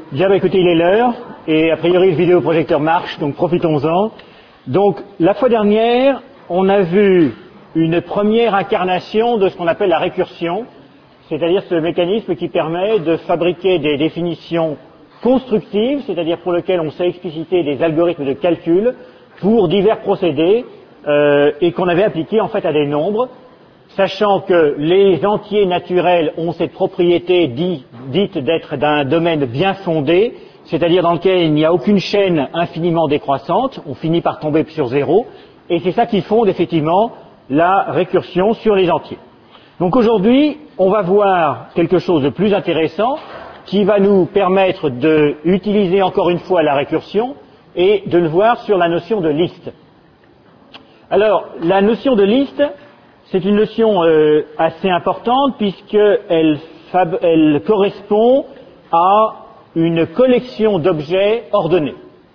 Bien, écoutez, il est l'heure, et a priori le vidéoprojecteur marche, donc profitons-en. Donc, la fois dernière, on a vu une première incarnation de ce qu'on appelle la récursion, c'est-à-dire ce mécanisme qui permet de fabriquer des définitions constructives, c'est-à-dire pour lesquelles on sait expliciter des algorithmes de calcul pour divers procédés, et qu'on avait appliqué en fait à des nombres, sachant que les entiers naturels ont cette propriété dite d'être d'un domaine bien fondé, c'est-à-dire dans lequel il n'y a aucune chaîne infiniment décroissante, on finit par tomber sur zéro, et c'est ça qui fonde effectivement la récursion sur les entiers. Donc aujourd'hui, on va voir quelque chose de plus intéressant qui va nous permettre d'utiliser encore une fois la récursion et de le voir sur la notion de liste. Alors, la notion de liste, c'est une notion assez importante puisqu'elle correspond à une collection d'objets ordonnés.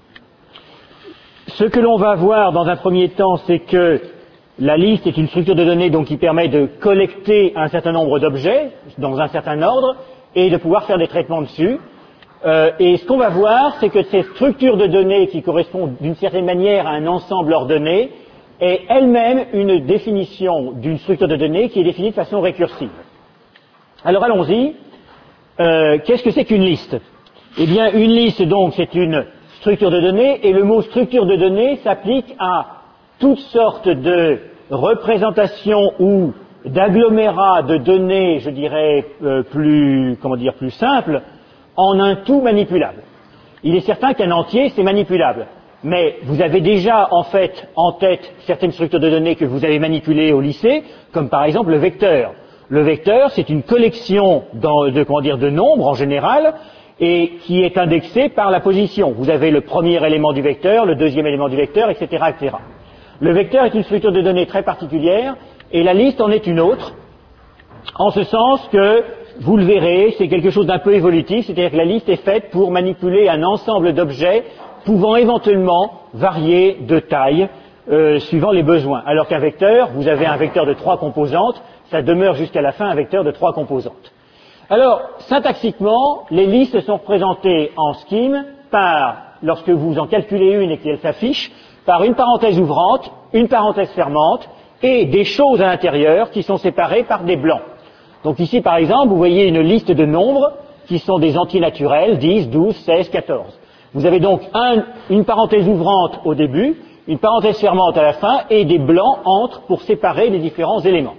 Ce que l'on va voir dans un premier temps, c'est que la liste est une structure de données donc qui permet de collecter un certain nombre d'objets dans un certain ordre et de pouvoir faire des traitements dessus. Et ce qu'on va voir, c'est que cette structure de données qui correspond d'une certaine manière à un ensemble ordonné est elle-même une définition d'une structure de données qui est définie de façon récursive. Alors allons-y. Qu'est-ce que c'est qu'une liste? Eh bien, une liste, donc, c'est une structure de données, et le mot structure de données s'applique à toutes sortes de représentations ou d'agglomérats de données, je dirais, plus simples, en un tout manipulable. Il est certain qu'un entier, c'est manipulable. Mais vous avez déjà, en fait, en tête certaines structures de données que vous avez manipulées au lycée, comme par exemple le vecteur. Le vecteur, c'est une collection de nombres en général, et qui est indexée par la position. Vous avez le premier élément du vecteur, le deuxième élément du vecteur, etc., etc. Le vecteur est une structure de données très particulière, et la liste en est une autre, en ce sens que, vous le verrez, c'est quelque chose d'un peu évolutif, c'est-à-dire que la liste est faite pour manipuler un ensemble d'objets pouvant éventuellement varier de taille suivant les besoins. Alors qu'un vecteur, vous avez un vecteur de 3 composantes, ça demeure jusqu'à la fin un vecteur de 3 composantes. Alors, syntaxiquement, les listes sont représentées en scheme par, lorsque vous en calculez une et qu'elle s'affiche, par une parenthèse ouvrante, une parenthèse fermante, et des choses à l'intérieur qui sont séparées par des blancs. Donc ici, par exemple, vous voyez une liste de nombres qui sont des entiers naturels, 10, 12, 16, 14. Vous avez donc une parenthèse ouvrante au début, une parenthèse fermante à la fin, et des blancs entre pour séparer les différents éléments.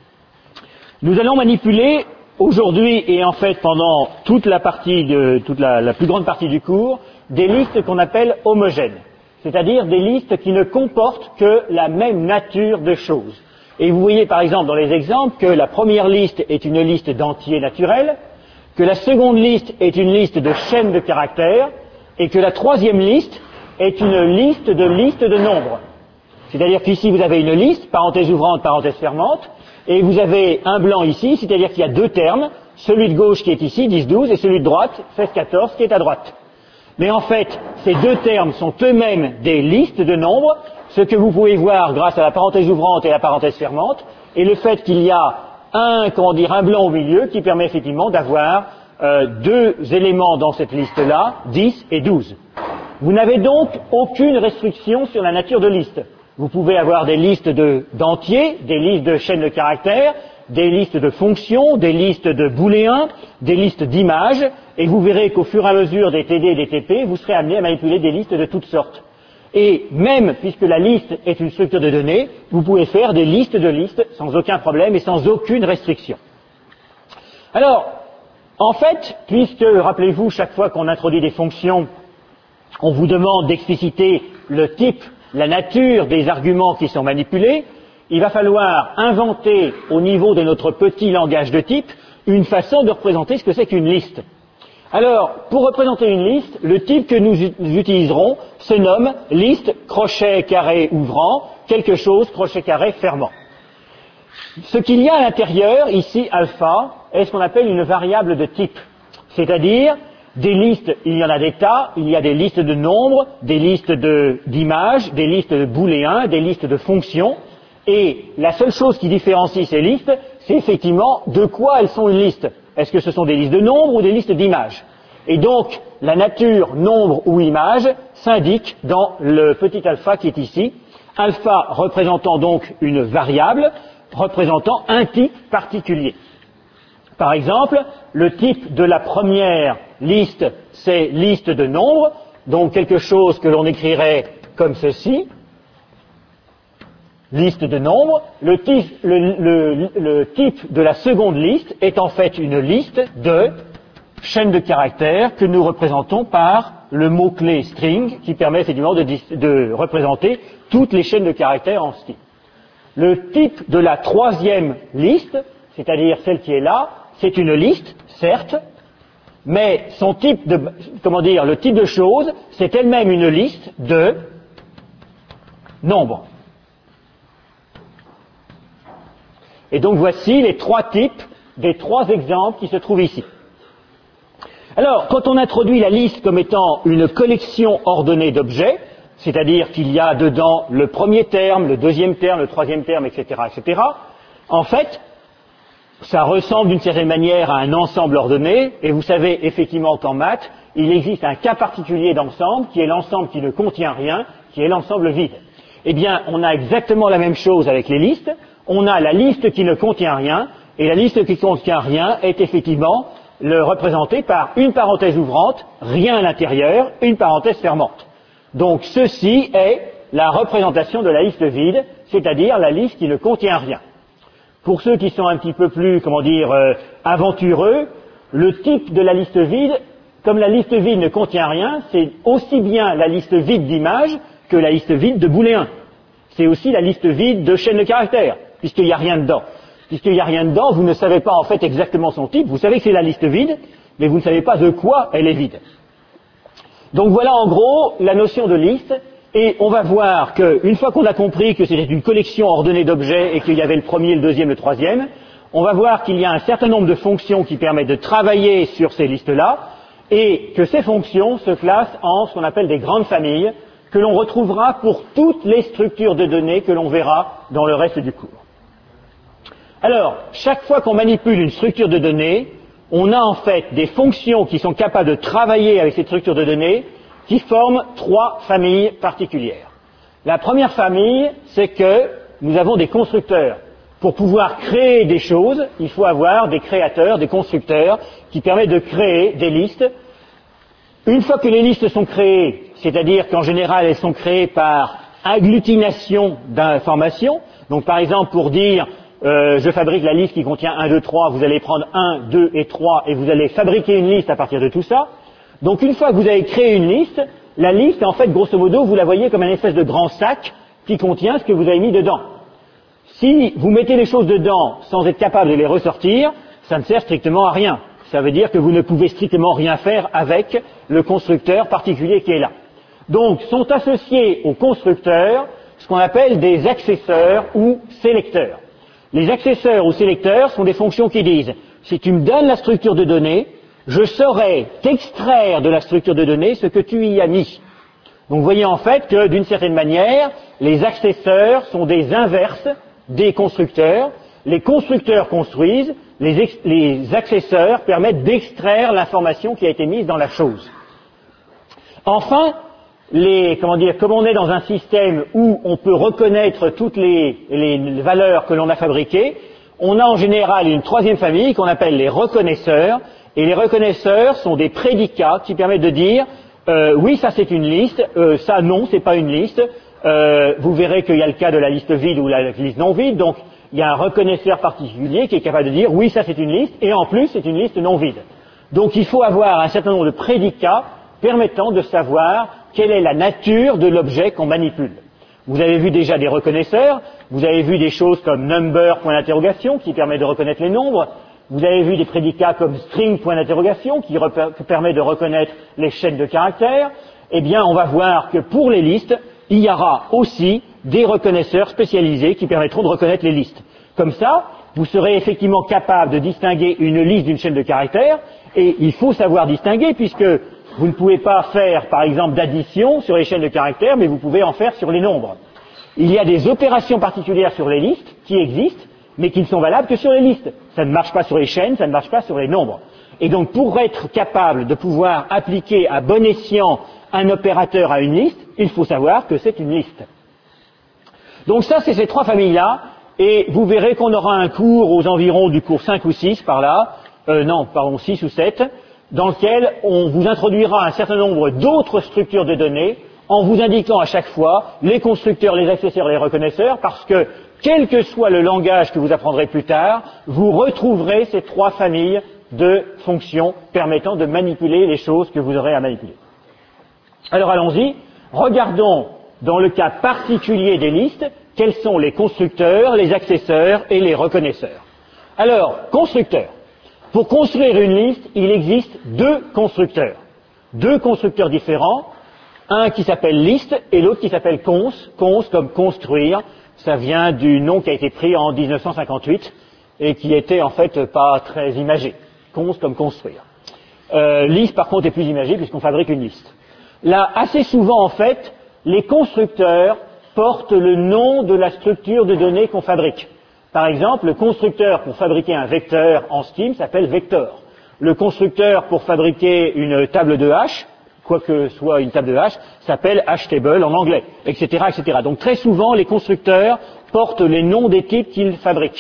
Nous allons manipuler aujourd'hui, et en fait pendant toute la plus grande partie du cours, des listes qu'on appelle homogènes, c'est-à-dire des listes qui ne comportent que la même nature de choses. Et vous voyez par exemple dans les exemples que la première liste est une liste d'entiers naturels, que la seconde liste est une liste de chaînes de caractères, et que la troisième liste est une liste de nombres. C'est-à-dire qu'ici vous avez une liste, parenthèse ouvrante, parenthèse fermante, et vous avez un blanc ici, c'est-à-dire qu'il y a deux termes, celui de gauche qui est ici, 10, 12, et celui de droite, 16, 14, qui est à droite. Mais en fait, ces deux termes sont eux-mêmes des listes de nombres, ce que vous pouvez voir grâce à la parenthèse ouvrante et la parenthèse fermante, et le fait qu'il y a un blanc au milieu qui permet effectivement d'avoir deux éléments dans cette liste-là, 10 et 12. Vous n'avez donc aucune restriction sur la nature de liste. Vous pouvez avoir des listes d'entiers, des listes de chaînes de caractères, des listes de fonctions, des listes de booléens, des listes d'images, et vous verrez qu'au fur et à mesure des TD et des TP, vous serez amené à manipuler des listes de toutes sortes. Et même, puisque la liste est une structure de données, vous pouvez faire des listes de listes sans aucun problème et sans aucune restriction. Alors, en fait, puisque, rappelez-vous, chaque fois qu'on introduit des fonctions, on vous demande d'expliciter le type, la nature des arguments qui sont manipulés, il va falloir inventer au niveau de notre petit langage de type une façon de représenter ce que c'est qu'une liste. Alors, pour représenter une liste, le type que nous utiliserons se nomme liste crochet carré ouvrant, quelque chose crochet carré fermant. Ce qu'il y a à l'intérieur, ici alpha, est ce qu'on appelle une variable de type, c'est-à-dire des listes, il y en a des tas, il y a des listes de nombres, des listes d'images, des listes de booléens, des listes de fonctions, et la seule chose qui différencie ces listes, c'est effectivement de quoi elles sont une liste. Est-ce que ce sont des listes de nombres ou des listes d'images? Et donc, la nature, nombre ou image s'indique dans le petit alpha qui est ici. Alpha représentant donc une variable, représentant un type particulier. Par exemple, le type de la première liste, c'est liste de nombres, donc quelque chose que l'on écrirait comme ceci, liste de nombres. Le type de la seconde liste est en fait une liste de chaînes de caractères que nous représentons par le mot-clé string qui permet effectivement de représenter toutes les chaînes de caractères en string. Le type de la troisième liste, c'est-à-dire celle qui est là, c'est une liste, certes, mais son type de, le type de chose, c'est elle-même une liste de nombres. Et donc voici les trois types des trois exemples qui se trouvent ici. Alors, quand on introduit la liste comme étant une collection ordonnée d'objets, c'est-à-dire qu'il y a dedans le premier terme, le deuxième terme, le troisième terme, etc., etc., en fait, ça ressemble d'une certaine manière à un ensemble ordonné, et vous savez effectivement qu'en maths, il existe un cas particulier d'ensemble, qui est l'ensemble qui ne contient rien, qui est l'ensemble vide. Eh bien, on a exactement la même chose avec les listes. On a la liste qui ne contient rien, et la liste qui ne contient rien est effectivement représentée par une parenthèse ouvrante, rien à l'intérieur, une parenthèse fermante. Donc ceci est la représentation de la liste vide, c'est-à-dire la liste qui ne contient rien. Pour ceux qui sont un petit peu plus, aventureux, le type de la liste vide, comme la liste vide ne contient rien, c'est aussi bien la liste vide d'images que la liste vide de booléens. C'est aussi la liste vide de chaînes de caractères, puisqu'il n'y a rien dedans. Puisqu'il n'y a rien dedans, vous ne savez pas en fait exactement son type, vous savez que c'est la liste vide, mais vous ne savez pas de quoi elle est vide. Donc voilà en gros la notion de liste, et on va voir qu'une fois qu'on a compris que c'était une collection ordonnée d'objets et qu'il y avait le premier, le deuxième, le troisième, on va voir qu'il y a un certain nombre de fonctions qui permettent de travailler sur ces listes-là, et que ces fonctions se classent en ce qu'on appelle des grandes familles, que l'on retrouvera pour toutes les structures de données que l'on verra dans le reste du cours. Alors, chaque fois qu'on manipule une structure de données, on a en fait des fonctions qui sont capables de travailler avec cette structure de données qui forment trois familles particulières. La première famille, c'est que nous avons des constructeurs. Pour pouvoir créer des choses, il faut avoir des créateurs, des constructeurs, qui permettent de créer des listes. Une fois que les listes sont créées, c'est-à-dire qu'en général elles sont créées par agglutination d'informations, donc par exemple pour dire je fabrique la liste qui contient 1, 2, 3, vous allez prendre 1, 2 et 3 et vous allez fabriquer une liste à partir de tout ça. Donc une fois que vous avez créé une liste, la liste en fait grosso modo vous la voyez comme un espèce de grand sac qui contient ce que vous avez mis dedans. Si vous mettez les choses dedans sans être capable de les ressortir, ça ne sert strictement à rien. Ça veut dire que vous ne pouvez strictement rien faire avec le constructeur particulier qui est là. Donc sont associés au constructeur ce qu'on appelle des accesseurs ou sélecteurs. Les accesseurs ou sélecteurs sont des fonctions qui disent si tu me donnes la structure de données, je saurai t'extraire de la structure de données ce que tu y as mis. Donc vous voyez en fait que d'une certaine manière, les accesseurs sont des inverses des constructeurs. Les constructeurs construisent, les accesseurs permettent d'extraire l'information qui a été mise dans la chose. Enfin, comme on est dans un système où on peut reconnaître toutes les valeurs que l'on a fabriquées, on a en général une troisième famille qu'on appelle les reconnaisseurs, et les reconnaisseurs sont des prédicats qui permettent de dire oui, ça c'est une liste, ça non, c'est pas une liste. Vous verrez qu'il y a le cas de la liste vide ou la liste non vide, donc il y a un reconnaisseur particulier qui est capable de dire oui, ça c'est une liste, et en plus c'est une liste non vide. Donc il faut avoir un certain nombre de prédicats permettant de savoir quelle est la nature de l'objet qu'on manipule. Vous avez vu déjà des reconnaisseurs, vous avez vu des choses comme number, point d'interrogation, qui permet de reconnaître les nombres, vous avez vu des prédicats comme string, point d'interrogation, qui permet de reconnaître les chaînes de caractères. Eh bien, on va voir que pour les listes, il y aura aussi des reconnaisseurs spécialisés qui permettront de reconnaître les listes. Comme ça, vous serez effectivement capable de distinguer une liste d'une chaîne de caractères, et il faut savoir distinguer puisque vous ne pouvez pas faire, par exemple, d'addition sur les chaînes de caractères, mais vous pouvez en faire sur les nombres. Il y a des opérations particulières sur les listes qui existent, mais qui ne sont valables que sur les listes. Ça ne marche pas sur les chaînes, ça ne marche pas sur les nombres. Et donc, pour être capable de pouvoir appliquer à bon escient un opérateur à une liste, il faut savoir que c'est une liste. Donc ça, c'est ces trois familles-là, et vous verrez qu'on aura un cours aux environs du cours 5 ou 6 par là, 6 ou 7, dans lequel on vous introduira un certain nombre d'autres structures de données, en vous indiquant à chaque fois les constructeurs, les accesseurs, les reconnaisseurs, parce que, quel que soit le langage que vous apprendrez plus tard, vous retrouverez ces trois familles de fonctions permettant de manipuler les choses que vous aurez à manipuler. Alors allons-y, regardons dans le cas particulier des listes, quels sont les constructeurs, les accesseurs et les reconnaisseurs. Alors, constructeurs. Pour construire une liste, il existe deux constructeurs différents, un qui s'appelle liste et l'autre qui s'appelle cons comme construire, ça vient du nom qui a été pris en 1958 et qui était en fait pas très imagé, cons comme construire. Liste par contre est plus imagé puisqu'on fabrique une liste. Là, assez souvent en fait, les constructeurs portent le nom de la structure de données qu'on fabrique. Par exemple, le constructeur pour fabriquer un vecteur en Scheme s'appelle vector. Le constructeur pour fabriquer une table de hash, quoi que soit une table de hash, s'appelle hashtable en anglais, etc., etc. Donc très souvent, les constructeurs portent les noms des types qu'ils fabriquent.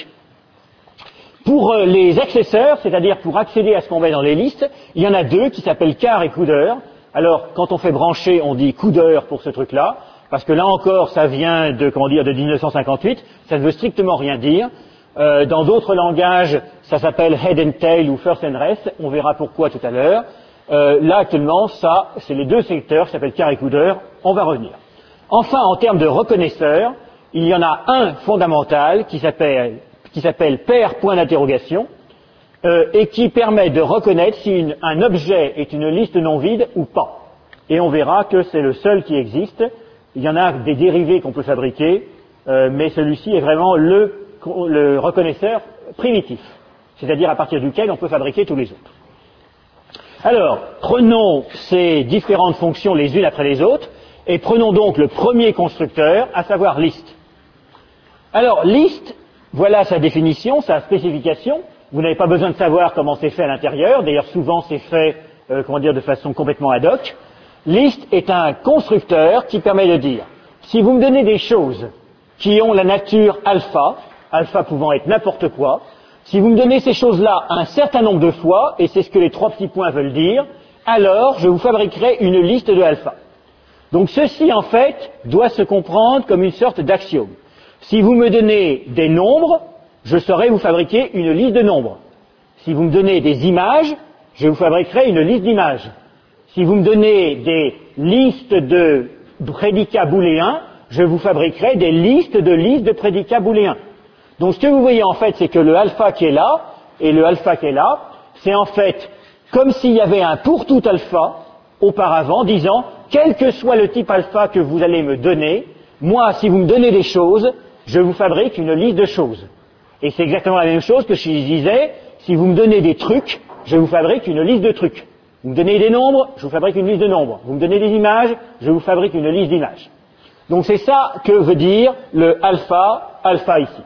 Pour les accesseurs, c'est-à-dire pour accéder à ce qu'on met dans les listes, il y en a deux qui s'appellent car et coudeur. Alors, quand on fait brancher, on dit coudeur pour ce truc-là, parce que là encore, ça vient de 1958, ça ne veut strictement rien dire. Dans d'autres langages, ça s'appelle head and tail ou first and rest, on verra pourquoi tout à l'heure. Là, actuellement, ça, c'est les deux secteurs qui s'appellent car et coudeur, on va revenir. Enfin, en termes de reconnaisseurs, il y en a un fondamental qui s'appelle pair point d'interrogation, et qui permet de reconnaître si un objet est une liste non vide ou pas. Et on verra que c'est le seul qui existe. Il y en a des dérivés qu'on peut fabriquer, mais celui-ci est vraiment le reconnaisseur primitif, c'est-à-dire à partir duquel on peut fabriquer tous les autres. Alors, prenons ces différentes fonctions les unes après les autres, et prenons donc le premier constructeur, à savoir liste. Alors, liste, voilà sa définition, sa spécification. Vous n'avez pas besoin de savoir comment c'est fait à l'intérieur, d'ailleurs souvent c'est fait de façon complètement ad hoc. List est un constructeur qui permet de dire, si vous me donnez des choses qui ont la nature alpha, alpha pouvant être n'importe quoi, si vous me donnez ces choses-là un certain nombre de fois, et c'est ce que les trois petits points veulent dire, alors je vous fabriquerai une liste de alpha. Donc ceci en fait doit se comprendre comme une sorte d'axiome. Si vous me donnez des nombres, je saurai vous fabriquer une liste de nombres. Si vous me donnez des images, je vous fabriquerai une liste d'images. Si vous me donnez des listes de prédicats booléens, je vous fabriquerai des listes de prédicats booléens. Donc ce que vous voyez en fait, c'est que le alpha qui est là, et le alpha qui est là, c'est en fait comme s'il y avait un pour tout alpha auparavant, disant, quel que soit le type alpha que vous allez me donner, moi, si vous me donnez des choses, je vous fabrique une liste de choses. Et c'est exactement la même chose que je disais, si vous me donnez des trucs, je vous fabrique une liste de trucs. Vous me donnez des nombres, je vous fabrique une liste de nombres. Vous me donnez des images, je vous fabrique une liste d'images. Donc c'est ça que veut dire le alpha ici.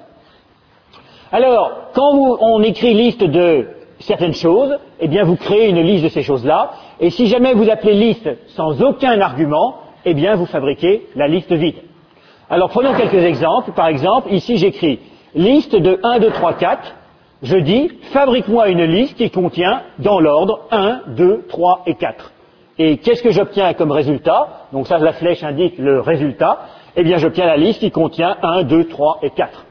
Alors, quand on écrit liste de certaines choses, eh bien vous créez une liste de ces choses-là, et si jamais vous appelez liste sans aucun argument, eh bien vous fabriquez la liste vide. Alors prenons quelques exemples. Par exemple, ici j'écris liste de 1, 2, 3, 4. Je dis, fabrique-moi une liste qui contient, dans l'ordre, 1, 2, 3 et 4. Et qu'est-ce que j'obtiens comme résultat? Donc ça, la flèche indique le résultat. Eh bien, j'obtiens la liste qui contient 1, 2, 3 et 4.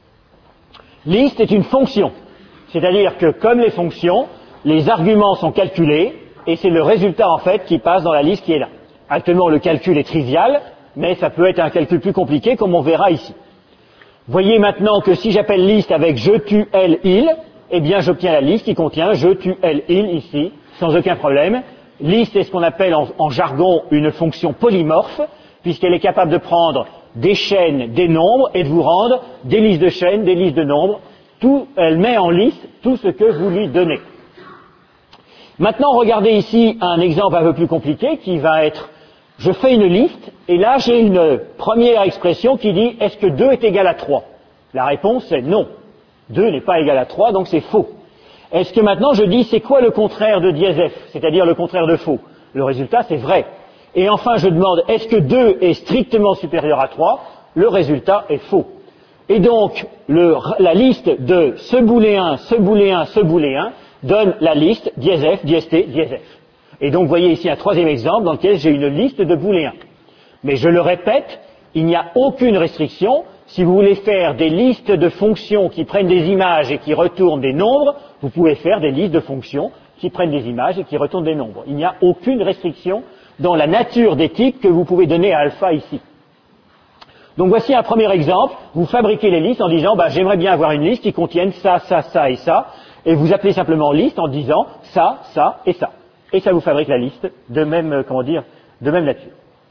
Liste est une fonction. C'est-à-dire que, comme les fonctions, les arguments sont calculés, et c'est le résultat, en fait, qui passe dans la liste qui est là. Actuellement, le calcul est trivial, mais ça peut être un calcul plus compliqué, comme on verra ici. Voyez maintenant que si j'appelle liste avec je, tu, elle, il, eh bien j'obtiens la liste qui contient je, tu, elle, il ici, sans aucun problème. Liste est ce qu'on appelle en jargon une fonction polymorphe, puisqu'elle est capable de prendre des chaînes, des nombres, et de vous rendre des listes de chaînes, des listes de nombres. Elle met en liste tout ce que vous lui donnez. Maintenant, regardez ici un exemple un peu plus compliqué qui va être je fais une liste, et là j'ai une première expression qui dit est-ce que 2 est égal à 3? La réponse est non. 2 n'est pas égal à 3, donc c'est faux. Est-ce que maintenant je dis c'est quoi le contraire de dièse F, c'est-à-dire le contraire de faux? Le résultat c'est vrai. Et enfin je demande est-ce que 2 est strictement supérieur à 3? Le résultat est faux. Et donc la liste de ce booléen, ce booléen, ce booléen donne la liste dièse F, dièse T, dièse F. Et donc vous voyez ici un troisième exemple dans lequel j'ai une liste de booléens. Mais je le répète, il n'y a aucune restriction. Si vous voulez faire des listes de fonctions qui prennent des images et qui retournent des nombres, vous pouvez faire des listes de fonctions qui prennent des images et qui retournent des nombres. Il n'y a aucune restriction dans la nature des types que vous pouvez donner à alpha ici. Donc voici un premier exemple. Vous fabriquez les listes en disant j'aimerais bien avoir une liste qui contienne ça, ça, ça et ça. Et vous appelez simplement liste en disant ça, ça et ça. Et ça vous fabrique la liste de même nature.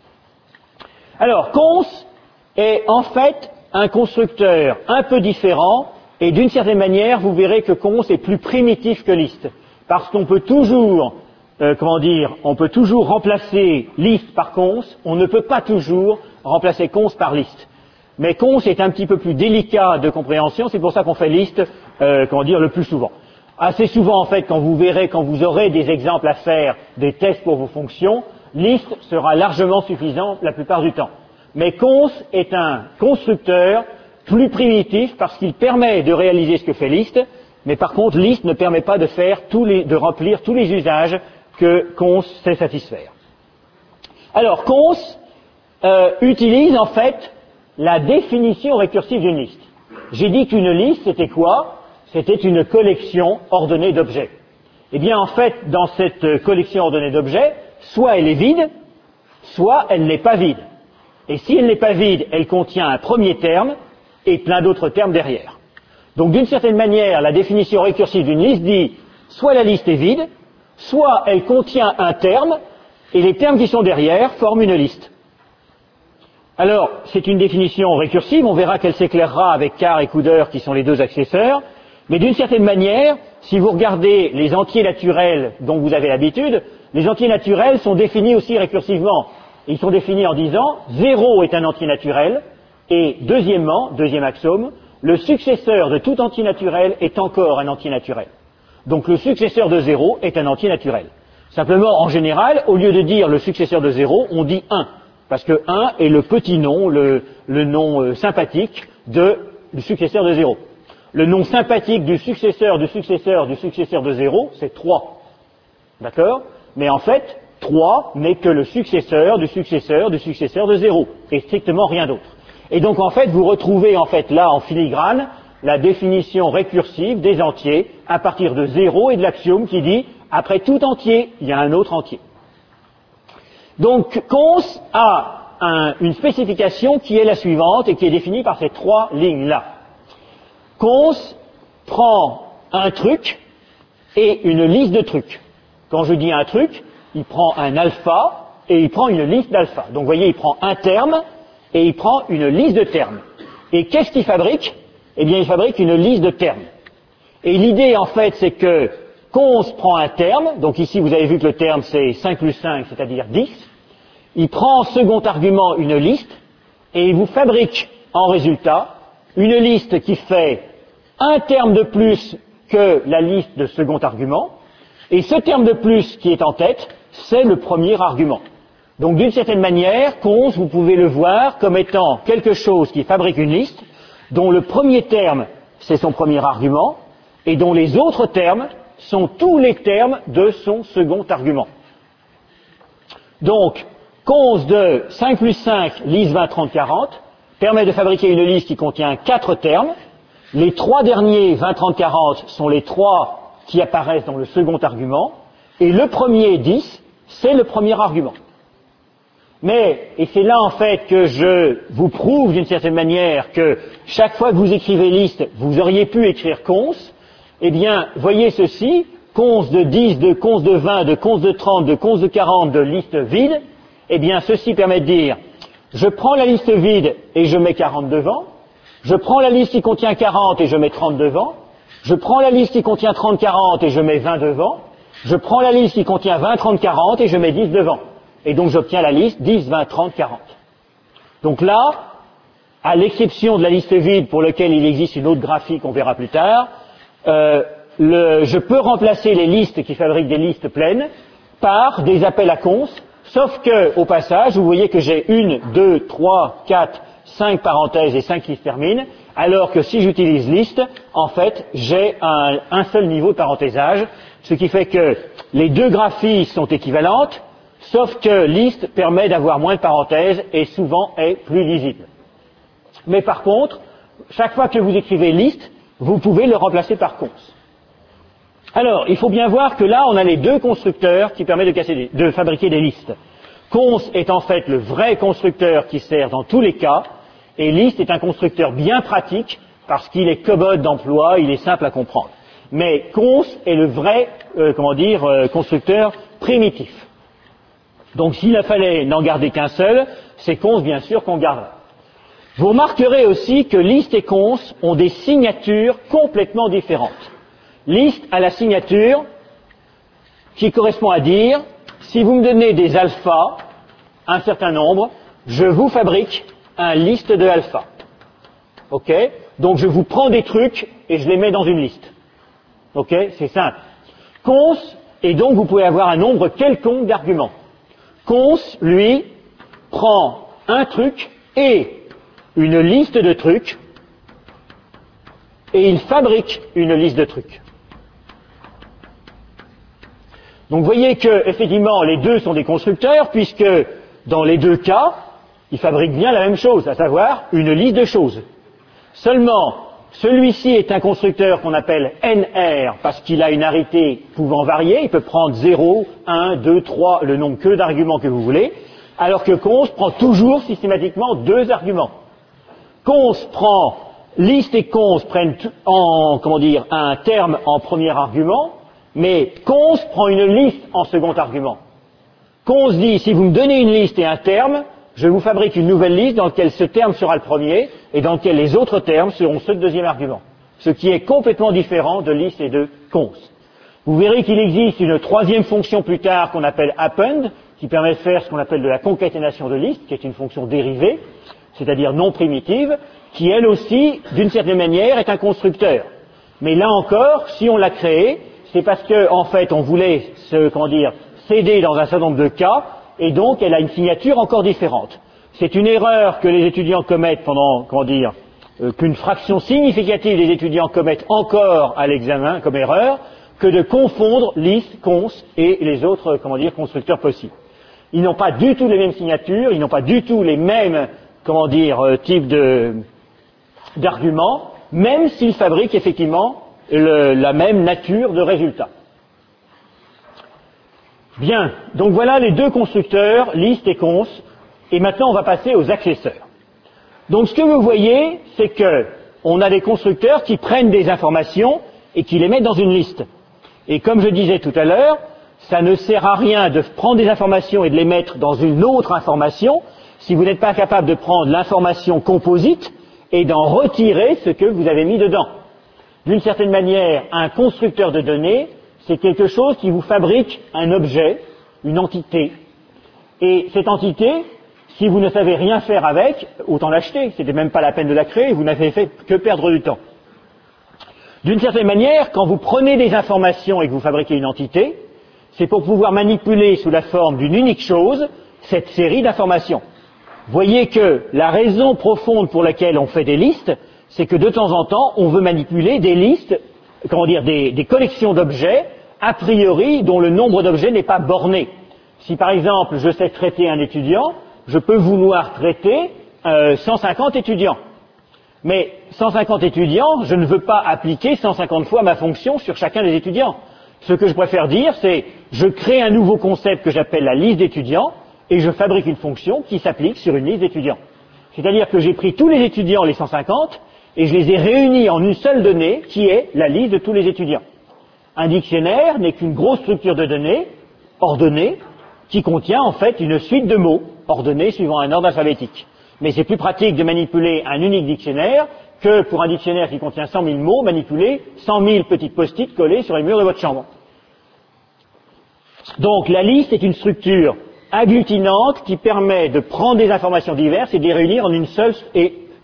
Alors, cons est en fait un constructeur un peu différent, et d'une certaine manière, vous verrez que cons est plus primitif que liste, parce qu'on peut toujours, on peut toujours remplacer liste par cons, on ne peut pas toujours remplacer cons par liste. Mais cons est un petit peu plus délicat de compréhension, c'est pour ça qu'on fait liste, le plus souvent. Assez souvent, en fait, quand vous aurez des exemples à faire, des tests pour vos fonctions, liste sera largement suffisant la plupart du temps. Mais cons est un constructeur plus primitif parce qu'il permet de réaliser ce que fait liste, mais par contre liste ne permet pas de remplir tous les usages que cons sait satisfaire. Alors cons utilise en fait la définition récursive d'une liste. J'ai dit qu'une liste c'était quoi? C'était une collection ordonnée d'objets. Eh bien en fait dans cette collection ordonnée d'objets, soit elle est vide, soit elle n'est pas vide. Et si elle n'est pas vide, elle contient un premier terme et plein d'autres termes derrière. Donc d'une certaine manière, la définition récursive d'une liste dit soit la liste est vide, soit elle contient un terme et les termes qui sont derrière forment une liste. Alors, c'est une définition récursive, on verra qu'elle s'éclairera avec Carr et Cooder qui sont les deux accessoires, mais d'une certaine manière, si vous regardez les entiers naturels dont vous avez l'habitude, les entiers naturels sont définis aussi récursivement. Ils sont définis en disant 0 est un entier naturel, et deuxièmement, deuxième axiome, le successeur de tout entier naturel est encore un entier naturel. Donc le successeur de 0 est un entier naturel. Simplement, en général, au lieu de dire le successeur de 0, on dit 1, parce que 1 est le petit nom, le nom sympathique du successeur de 0. Le nom sympathique du successeur du successeur du successeur de 0, c'est 3. D'accord? Mais en fait, 3 n'est que le successeur du successeur du successeur de 0, et strictement rien d'autre. Et donc en fait, vous retrouvez en fait là en filigrane la définition récursive des entiers à partir de 0 et de l'axiome qui dit après tout entier, il y a un autre entier. Donc cons a une spécification qui est la suivante et qui est définie par ces trois lignes-là. Cons prend un truc et une liste de trucs. Quand je dis un truc, il prend un alpha et il prend une liste d'alpha. Donc vous voyez, il prend un terme et il prend une liste de termes. Et qu'est-ce qu'il fabrique? Eh bien, il fabrique une liste de termes. Et l'idée, en fait, c'est que cons prend un terme, donc ici vous avez vu que le terme c'est 5 plus 5, c'est-à-dire 10. Il prend en second argument une liste et il vous fabrique en résultat une liste qui fait un terme de plus que la liste de second argument, et ce terme de plus qui est en tête, c'est le premier argument. Donc d'une certaine manière, cons, vous pouvez le voir comme étant quelque chose qui fabrique une liste, dont le premier terme, c'est son premier argument, et dont les autres termes sont tous les termes de son second argument. Donc, cons de 5 plus 5, liste 20, 30, 40, permet de fabriquer une liste qui contient 4 termes. Les 3 derniers, 20, 30, 40, sont les 3 qui apparaissent dans le second argument, et le premier, 10, c'est le premier argument. Mais, et c'est là en fait que je vous prouve d'une certaine manière que chaque fois que vous écrivez liste, vous auriez pu écrire cons, eh bien, voyez ceci, cons de 10, de cons de 20, de cons de 30, de cons de 40, de liste vide, eh bien, ceci permet de dire, je prends la liste vide et je mets 40 devant, je prends la liste qui contient 40 et je mets 30 devant, je prends la liste qui contient 30, 40 et je mets 20 devant, je prends la liste qui contient 20, 30, 40 et je mets 10 devant. Et donc j'obtiens la liste 10, 20, 30, 40. Donc là, à l'exception de la liste vide pour laquelle il existe une autre graphie qu'on verra plus tard, je peux remplacer les listes qui fabriquent des listes pleines par des appels à cons, sauf que, au passage, vous voyez que j'ai 1, 2, 3, 4, 5 parenthèses et 5 qui se terminent, alors que si j'utilise liste, en fait, j'ai un seul niveau de parenthésage, ce qui fait que les deux graphies sont équivalentes, sauf que liste permet d'avoir moins de parenthèses et souvent est plus lisible. Mais par contre, chaque fois que vous écrivez liste, vous pouvez le remplacer par cons. Alors, il faut bien voir que là, on a les deux constructeurs qui permettent de fabriquer des listes. Cons est en fait le vrai constructeur qui sert dans tous les cas, et liste est un constructeur bien pratique parce qu'il est commode d'emploi, il est simple à comprendre. Mais cons est le vrai, constructeur primitif. Donc s'il fallait n'en garder qu'un seul, c'est cons bien sûr qu'on gardera. Vous remarquerez aussi que liste et cons ont des signatures complètement différentes. Liste a la signature qui correspond à dire, si vous me donnez des alphas, un certain nombre, je vous fabrique un liste de alpha. Ok? Donc je vous prends des trucs et je les mets dans une liste. Ok? C'est simple. Cons, et donc vous pouvez avoir un nombre quelconque d'arguments. Cons, lui, prend un truc et une liste de trucs, et il fabrique une liste de trucs. Donc vous voyez que, effectivement, les deux sont des constructeurs, puisque dans les deux cas, ils fabriquent bien la même chose, à savoir une liste de choses. Seulement, celui-ci est un constructeur qu'on appelle NR, parce qu'il a une arité pouvant varier, il peut prendre 0, 1, 2, 3, le nombre que d'arguments que vous voulez, alors que cons prend toujours systématiquement deux arguments. Cons prend, liste et cons prennent un terme en premier argument, mais cons prend une liste en second argument. Cons dit, si vous me donnez une liste et un terme, je vous fabrique une nouvelle liste dans laquelle ce terme sera le premier et dans laquelle les autres termes seront ceux de deuxième argument. Ce qui est complètement différent de liste et de cons. Vous verrez qu'il existe une troisième fonction plus tard qu'on appelle append, qui permet de faire ce qu'on appelle de la concaténation de listes, qui est une fonction dérivée, c'est-à-dire non primitive, qui elle aussi, d'une certaine manière, est un constructeur. Mais là encore, si on l'a créée, c'est parce que, en fait, on voulait s'aider dans un certain nombre de cas, et donc elle a une signature encore différente. C'est une erreur que les étudiants commettent qu'une fraction significative des étudiants commettent encore à l'examen comme erreur, que de confondre liste, cons et les autres, constructeurs possibles. Ils n'ont pas du tout les mêmes signatures, ils n'ont pas du tout les mêmes, types d'arguments, même s'ils fabriquent effectivement la même nature de résultat. Bien, donc voilà les deux constructeurs, liste et cons, et maintenant on va passer aux accesseurs. Donc ce que vous voyez, c'est que on a des constructeurs qui prennent des informations et qui les mettent dans une liste. Et comme je disais tout à l'heure, ça ne sert à rien de prendre des informations et de les mettre dans une autre information si vous n'êtes pas capable de prendre l'information composite et d'en retirer ce que vous avez mis dedans. D'une certaine manière, un constructeur de données, c'est quelque chose qui vous fabrique un objet, une entité. Et cette entité, si vous ne savez rien faire avec, autant l'acheter. C'était même pas la peine de la créer, vous n'avez fait que perdre du temps. D'une certaine manière, quand vous prenez des informations et que vous fabriquez une entité, c'est pour pouvoir manipuler sous la forme d'une unique chose cette série d'informations. Voyez que la raison profonde pour laquelle on fait des listes, c'est que de temps en temps, on veut manipuler des listes, des collections d'objets, a priori, dont le nombre d'objets n'est pas borné. Si par exemple, je sais traiter un étudiant, je peux vouloir traiter 150 étudiants. Mais 150 étudiants, je ne veux pas appliquer 150 fois ma fonction sur chacun des étudiants. Ce que je préfère dire, c'est je crée un nouveau concept que j'appelle la liste d'étudiants et je fabrique une fonction qui s'applique sur une liste d'étudiants. C'est-à-dire que j'ai pris tous les étudiants, les 150, et je les ai réunis en une seule donnée qui est la liste de tous les étudiants. Un dictionnaire n'est qu'une grosse structure de données ordonnée qui contient en fait une suite de mots ordonnés suivant un ordre alphabétique. Mais c'est plus pratique de manipuler un unique dictionnaire que pour un dictionnaire qui contient 100 000 mots, manipuler 100 000 petites post-it collées sur les murs de votre chambre. Donc la liste est une structure agglutinante qui permet de prendre des informations diverses et de les réunir en une seule et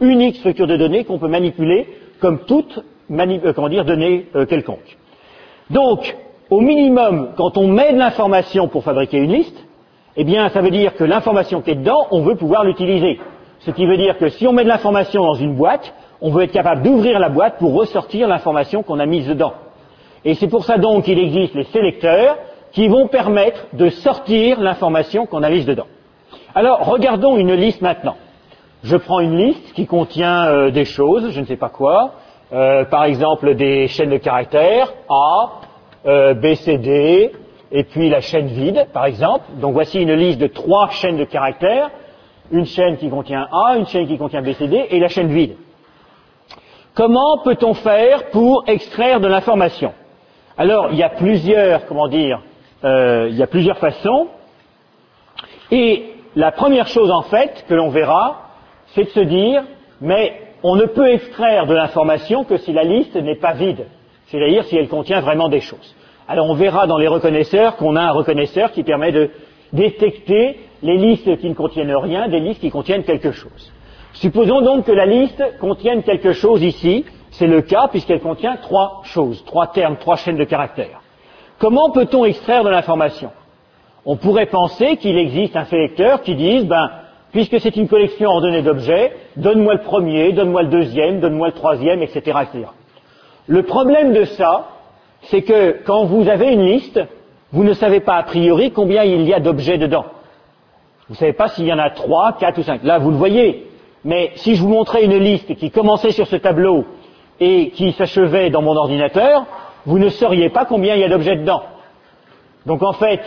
unique structure de données qu'on peut manipuler comme toute donnée quelconque. Donc, au minimum, quand on met de l'information pour fabriquer une liste, eh bien, ça veut dire que l'information qui est dedans, on veut pouvoir l'utiliser. Ce qui veut dire que si on met de l'information dans une boîte, on veut être capable d'ouvrir la boîte pour ressortir l'information qu'on a mise dedans. Et c'est pour ça donc qu'il existe les sélecteurs qui vont permettre de sortir l'information qu'on a mise dedans. Alors, regardons une liste maintenant. Je prends une liste qui contient des choses, je ne sais pas quoi, par exemple des chaînes de caractères, A, B, C, D, et puis la chaîne vide, par exemple. Donc voici une liste de 3 chaînes de caractères, une chaîne qui contient A, une chaîne qui contient B, C, D, et la chaîne vide. Comment peut-on faire pour extraire de l'information? Alors, il y a plusieurs, il y a plusieurs façons. Et la première chose, en fait, que l'on verra, c'est de se dire, mais on ne peut extraire de l'information que si la liste n'est pas vide, c'est-à-dire si elle contient vraiment des choses. Alors, on verra dans les reconnaisseurs qu'on a un reconnaisseur qui permet de détecter les listes qui ne contiennent rien, des listes qui contiennent quelque chose. Supposons donc que la liste contienne quelque chose ici, c'est le cas puisqu'elle contient 3 choses, 3 termes, 3 chaînes de caractères. Comment peut-on extraire de l'information? On pourrait penser qu'il existe un sélecteur qui dise, puisque c'est une collection ordonnée d'objets, donne-moi le premier, donne-moi le deuxième, donne-moi le troisième, etc., etc. Le problème de ça, c'est que quand vous avez une liste, vous ne savez pas a priori combien il y a d'objets dedans. Vous ne savez pas s'il y en a 3, 4 ou 5. Là, vous le voyez. Mais si je vous montrais une liste qui commençait sur ce tableau et qui s'achevait dans mon ordinateur, vous ne sauriez pas combien il y a d'objets dedans. Donc en fait,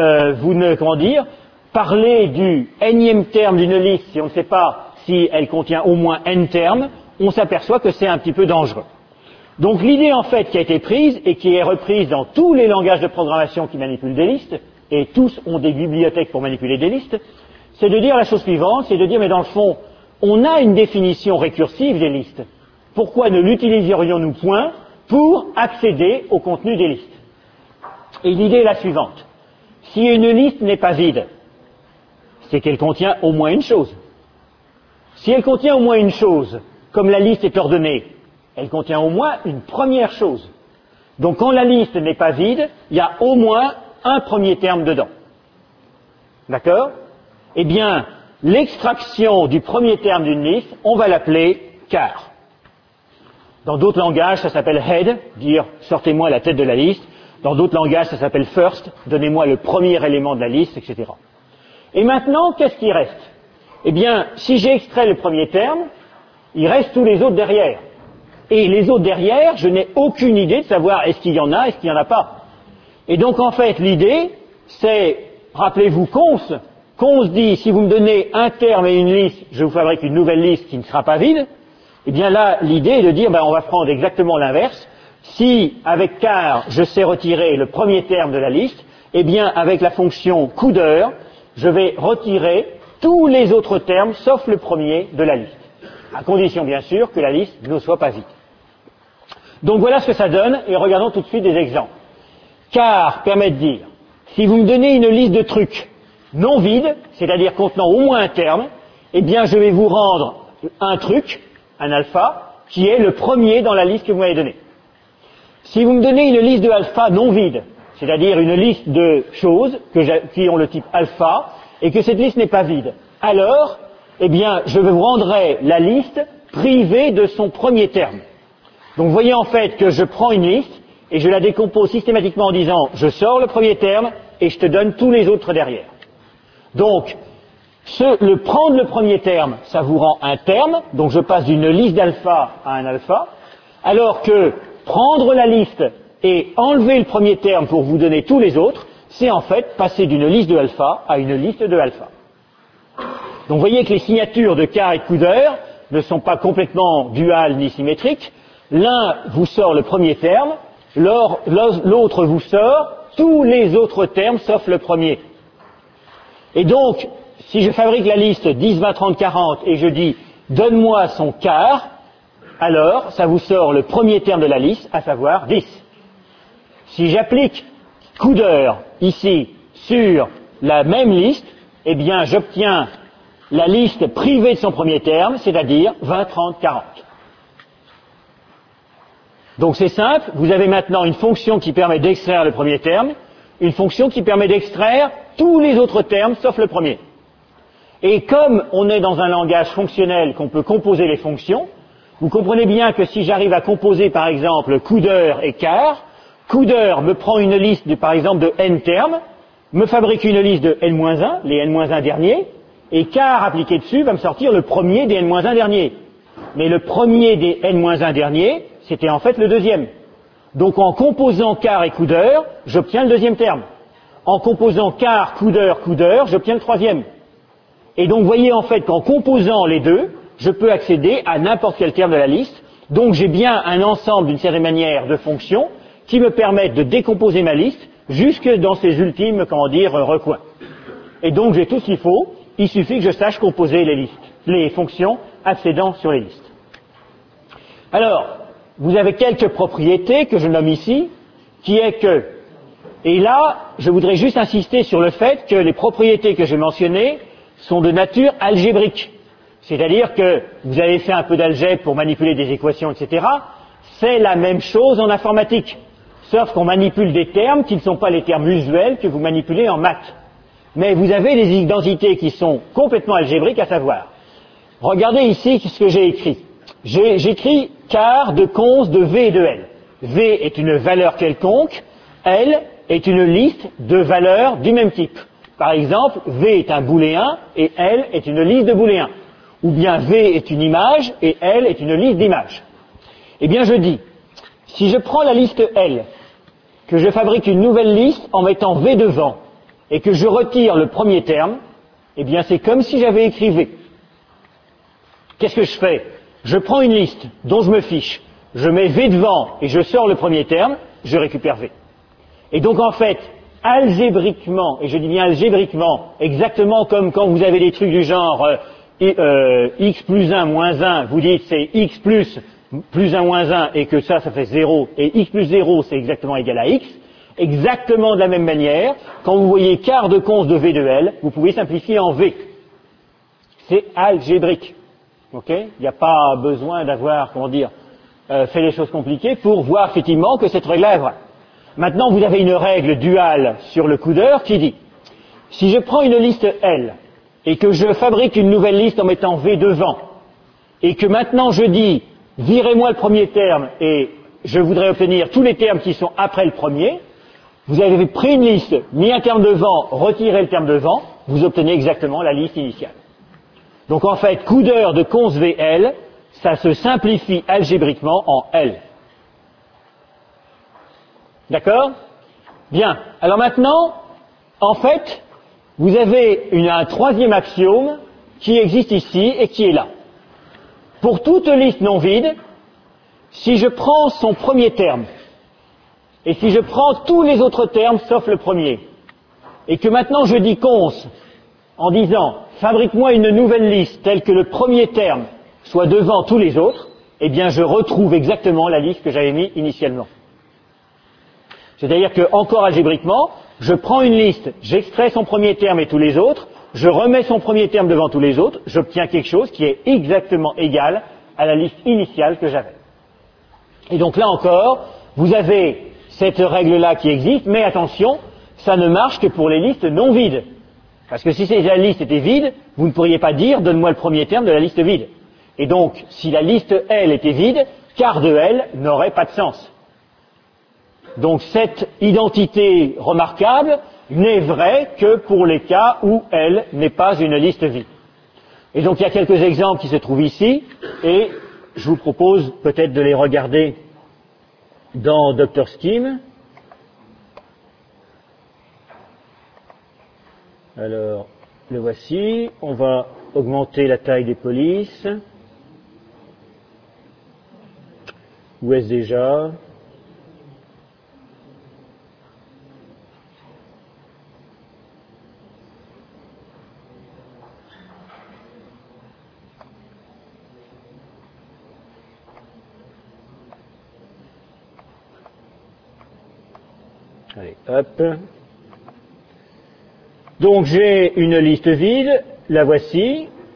parler du nème terme d'une liste, si on ne sait pas si elle contient au moins n termes, on s'aperçoit que c'est un petit peu dangereux. Donc l'idée en fait qui a été prise et qui est reprise dans tous les langages de programmation qui manipulent des listes, et tous ont des bibliothèques pour manipuler des listes, c'est de dire la chose suivante, c'est de dire mais dans le fond, on a une définition récursive des listes. Pourquoi ne l'utiliserions-nous point pour accéder au contenu des listes? Et l'idée est la suivante. Si une liste n'est pas vide, c'est qu'elle contient au moins une chose. Si elle contient au moins une chose, comme la liste est ordonnée, elle contient au moins une première chose. Donc quand la liste n'est pas vide, il y a au moins un premier terme dedans. D'accord? Eh bien, l'extraction du premier terme d'une liste, on va l'appeler car. Dans d'autres langages, ça s'appelle head, dire sortez-moi la tête de la liste. Dans d'autres langages, ça s'appelle first, donnez-moi le premier élément de la liste, etc. Et maintenant, qu'est-ce qui reste? Eh bien, si j'ai extrait le premier terme, il reste tous les autres derrière. Et les autres derrière, je n'ai aucune idée de savoir est-ce qu'il y en a, est-ce qu'il n'y en a pas. Et donc, en fait, l'idée, c'est, rappelez-vous cons. Cons dit, si vous me donnez un terme et une liste, je vous fabrique une nouvelle liste qui ne sera pas vide. Eh bien là, l'idée est de dire, on va prendre exactement l'inverse. Si, avec car, je sais retirer le premier terme de la liste, eh bien, avec la fonction coder, je vais retirer tous les autres termes, sauf le premier de la liste. À condition, bien sûr, que la liste ne soit pas vide. Donc voilà ce que ça donne, et regardons tout de suite des exemples. Car permet de dire, si vous me donnez une liste de trucs non vide, c'est-à-dire contenant au moins un terme, eh bien, je vais vous rendre un truc, un alpha, qui est le premier dans la liste que vous m'avez donnée. Si vous me donnez une liste de alpha non vide, c'est-à-dire une liste de choses qui ont le type alpha, et que cette liste n'est pas vide, alors, eh bien, je vous rendrai la liste privée de son premier terme. Donc, vous voyez en fait que je prends une liste, et je la décompose systématiquement en disant, je sors le premier terme, et je te donne tous les autres derrière. Donc, prendre le premier terme, ça vous rend un terme, donc je passe d'une liste d'alpha à un alpha, alors que prendre la liste et enlever le premier terme pour vous donner tous les autres, c'est en fait passer d'une liste de alpha à une liste de alpha. Donc vous voyez que les signatures de car et de couder ne sont pas complètement duales ni symétriques. L'un vous sort le premier terme, l'autre vous sort tous les autres termes sauf le premier. Et donc, si je fabrique la liste 10, 20, 30, 40 et je dis donne-moi son car, alors ça vous sort le premier terme de la liste, à savoir 10. Si j'applique couder ici sur la même liste, eh bien j'obtiens la liste privée de son premier terme, c'est-à-dire 20, 30, 40. Donc c'est simple, vous avez maintenant une fonction qui permet d'extraire le premier terme, une fonction qui permet d'extraire tous les autres termes sauf le premier. Et comme on est dans un langage fonctionnel qu'on peut composer les fonctions, vous comprenez bien que si j'arrive à composer par exemple coup d'heure et quart, coup d'heure me prend une liste par exemple de n termes, me fabrique une liste de n-1, les n-1 derniers, et quart appliqué dessus va me sortir le premier des n-1 derniers. Mais le premier des n-1 derniers, c'était en fait le deuxième. Donc en composant quart et coup d'heure, j'obtiens le deuxième terme. En composant quart, coup d'heure, j'obtiens le troisième. Et donc vous voyez en fait qu'en composant les deux, je peux accéder à n'importe quel terme de la liste. Donc j'ai bien un ensemble d'une certaine manière de fonctions qui me permettent de décomposer ma liste jusque dans ses ultimes, recoins. Et donc j'ai tout ce qu'il faut, il suffit que je sache composer les fonctions accédant sur les listes. Alors, vous avez quelques propriétés que je nomme ici, qui est que, et là, je voudrais juste insister sur le fait que les propriétés que j'ai mentionnées sont de nature algébrique. C'est-à-dire que vous avez fait un peu d'algèbre pour manipuler des équations, etc. C'est la même chose en informatique. Sauf qu'on manipule des termes qui ne sont pas les termes usuels que vous manipulez en maths. Mais vous avez des identités qui sont complètement algébriques, à savoir. Regardez ici ce que j'ai écrit. J'écris quart de cons de V et de L. V est une valeur quelconque, L est une liste de valeurs du même type. Par exemple, V est un booléen et L est une liste de booléens. Ou bien V est une image et L est une liste d'images. Eh bien je dis, si je prends la liste L, que je fabrique une nouvelle liste en mettant V devant, et que je retire le premier terme, eh bien c'est comme si j'avais écrit V. Qu'est-ce que je fais? Je prends une liste dont je me fiche, je mets V devant et je sors le premier terme, je récupère V. Et donc en fait, algébriquement, et je dis bien algébriquement, exactement comme quand vous avez des trucs du genre x plus 1 moins 1, vous dites c'est x plus 1 moins 1 et que ça fait 0, et x plus 0 c'est exactement égal à x, exactement de la même manière, quand vous voyez quart de cons de V de L, vous pouvez simplifier en V. C'est algébrique. Okay? Il n'y a pas besoin d'avoir, fait des choses compliquées pour voir effectivement que cette règle-là est vraie. Maintenant, vous avez une règle duale sur le coup d'heure qui dit, si je prends une liste L et que je fabrique une nouvelle liste en mettant V devant, et que maintenant je dis, virez-moi le premier terme et je voudrais obtenir tous les termes qui sont après le premier, vous avez pris une liste, mis un terme devant, retiré le terme devant, vous obtenez exactement la liste initiale. Donc en fait, coup d'heure de cons VL, ça se simplifie algébriquement en L. D'accord? Bien. Alors maintenant, en fait, vous avez un troisième axiome qui existe ici et qui est là. Pour toute liste non vide, si je prends son premier terme, et si je prends tous les autres termes sauf le premier, et que maintenant je dis cons en disant fabrique-moi une nouvelle liste telle que le premier terme soit devant tous les autres, eh bien je retrouve exactement la liste que j'avais mise initialement. C'est-à-dire que, encore algébriquement, je prends une liste, j'extrais son premier terme et tous les autres, je remets son premier terme devant tous les autres, j'obtiens quelque chose qui est exactement égal à la liste initiale que j'avais. Et donc là encore, vous avez cette règle-là qui existe, mais attention, ça ne marche que pour les listes non vides. Parce que si la liste était vide, vous ne pourriez pas dire donne-moi le premier terme de la liste vide. Et donc, si la liste L était vide, quart de L n'aurait pas de sens. Donc cette identité remarquable n'est vraie que pour les cas où L n'est pas une liste vide. Et donc il y a quelques exemples qui se trouvent ici, et je vous propose peut-être de les regarder dans Dr. Scheme. Alors, le voici. On va augmenter la taille des polices. Où est-ce déjà? Allez, hop. Donc j'ai une liste vide, la voici,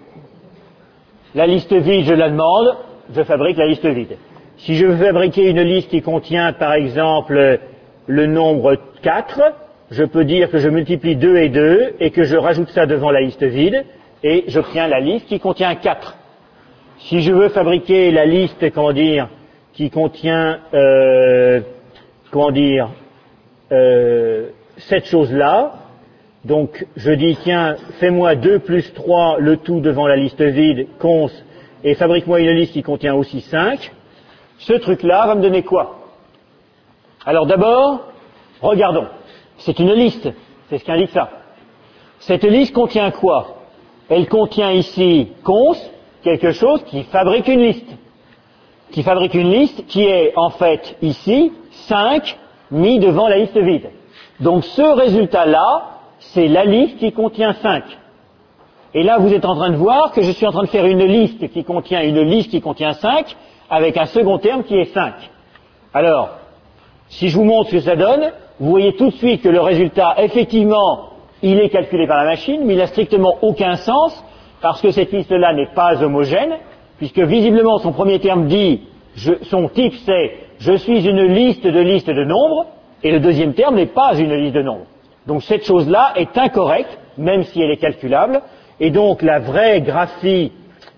La liste vide, je la demande, je fabrique la liste vide. Si je veux fabriquer une liste qui contient, par exemple, le nombre 4, je peux dire que je multiplie 2 et 2 et que je rajoute ça devant la liste vide et j'obtiens la liste qui contient 4. Si je veux fabriquer la liste, qui contient, cette chose-là, donc je dis, tiens, fais-moi 2 plus 3, le tout devant la liste vide, cons, et fabrique-moi une liste qui contient aussi 5, ce truc-là va me donner quoi? Alors d'abord, regardons. C'est une liste, c'est ce qu'indique ça. Cette liste contient quoi? Elle contient ici, cons, quelque chose qui fabrique une liste. Qui fabrique une liste qui est en fait ici 5 mis devant la liste vide. Donc ce résultat-là, c'est la liste qui contient 5. Et là, vous êtes en train de voir que je suis en train de faire une liste qui contient 5 avec un second terme qui est 5. Alors, si je vous montre ce que ça donne, vous voyez tout de suite que le résultat, effectivement, il est calculé par la machine, mais il n'a strictement aucun sens, parce que cette liste-là n'est pas homogène, puisque visiblement son premier terme dit, son type c'est « je suis une liste de nombres », et le deuxième terme n'est pas une liste de nombres. Donc cette chose-là est incorrecte, même si elle est calculable, et donc la vraie graphie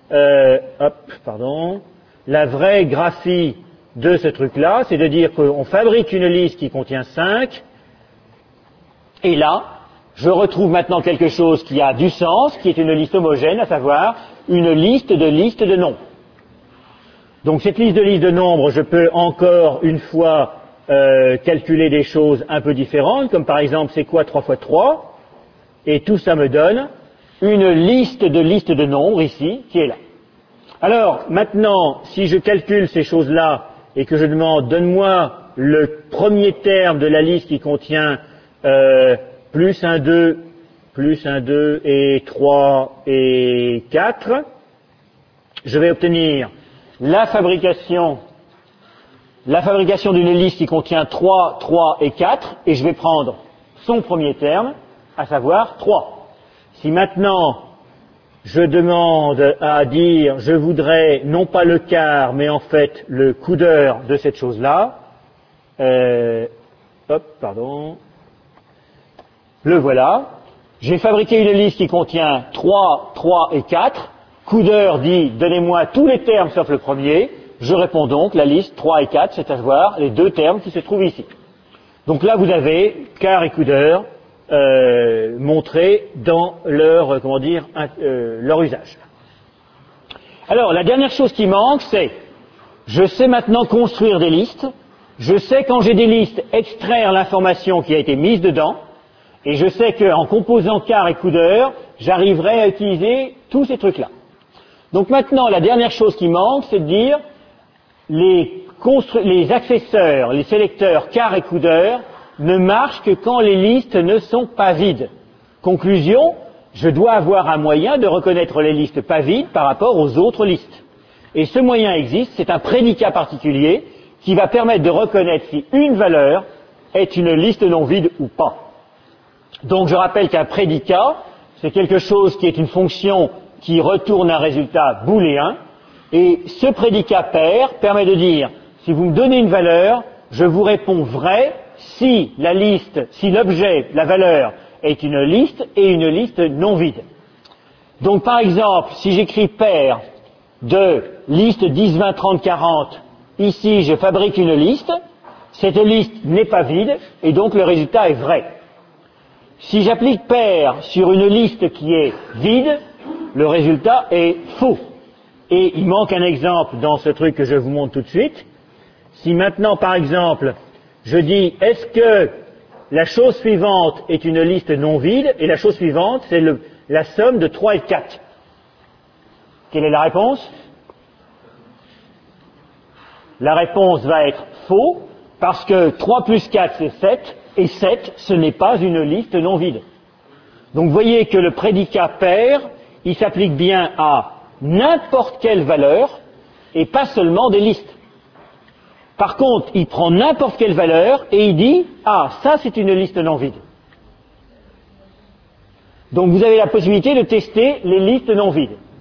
de ce truc-là, c'est de dire qu'on fabrique une liste qui contient 5, et là, je retrouve maintenant quelque chose qui a du sens, qui est une liste homogène, à savoir une liste de nombres. Donc cette liste de nombres, je peux encore une fois calculer des choses un peu différentes, comme par exemple c'est quoi 3 fois 3, et tout ça me donne une liste de nombres ici, qui est là. Alors maintenant, si je calcule ces choses-là, et que je demande, donne-moi le premier terme de la liste qui contient plus 1, 2 et 3 et 4, je vais obtenir la fabrication d'une liste qui contient 3, 3 et 4, et je vais prendre son premier terme, à savoir 3. Si maintenant je demande à dire, je voudrais non pas le quart, mais en fait le coudeur de cette chose-là, le voilà. J'ai fabriqué une liste qui contient 3, 3 et 4. Coudeur dit, donnez-moi tous les termes sauf le premier. Je réponds donc la liste 3 et 4, c'est à dire les deux termes qui se trouvent ici. Donc là, vous avez quart et coudeur montrés dans leur, leur usage. Alors, la dernière chose qui manque, c'est, je sais maintenant construire des listes. Je sais, quand j'ai des listes, extraire l'information qui a été mise dedans. Et je sais qu'en composant quart et coudeur, j'arriverai à utiliser tous ces trucs-là. Donc maintenant, la dernière chose qui manque, c'est de dire les accesseurs, les sélecteurs quart et coudeur ne marchent que quand les listes ne sont pas vides. Conclusion, je dois avoir un moyen de reconnaître les listes pas vides par rapport aux autres listes. Et ce moyen existe, c'est un prédicat particulier qui va permettre de reconnaître si une valeur est une liste non vide ou pas. Donc je rappelle qu'un prédicat, c'est quelque chose qui est une fonction qui retourne un résultat booléen, et ce prédicat pair permet de dire, si vous me donnez une valeur, je vous réponds vrai si l'objet, la valeur, est une liste et une liste non vide. Donc par exemple, si j'écris pair de liste 10, 20, 30, 40, ici je fabrique une liste, cette liste n'est pas vide, et donc le résultat est vrai. Si j'applique pair sur une liste qui est vide, le résultat est faux. Et il manque un exemple dans ce truc que je vous montre tout de suite. Si maintenant, par exemple, je dis, est-ce que la chose suivante est une liste non vide, et la chose suivante, c'est la somme de 3 et 4. Quelle est la réponse? La réponse va être faux, parce que 3 plus 4, c'est 7, et 7, ce n'est pas une liste non vide. Donc vous voyez que le prédicat pair, il s'applique bien à n'importe quelle valeur, et pas seulement des listes. Par contre, il prend n'importe quelle valeur, et il dit, ah, ça c'est une liste non vide. Donc vous avez la possibilité de tester les listes non vides.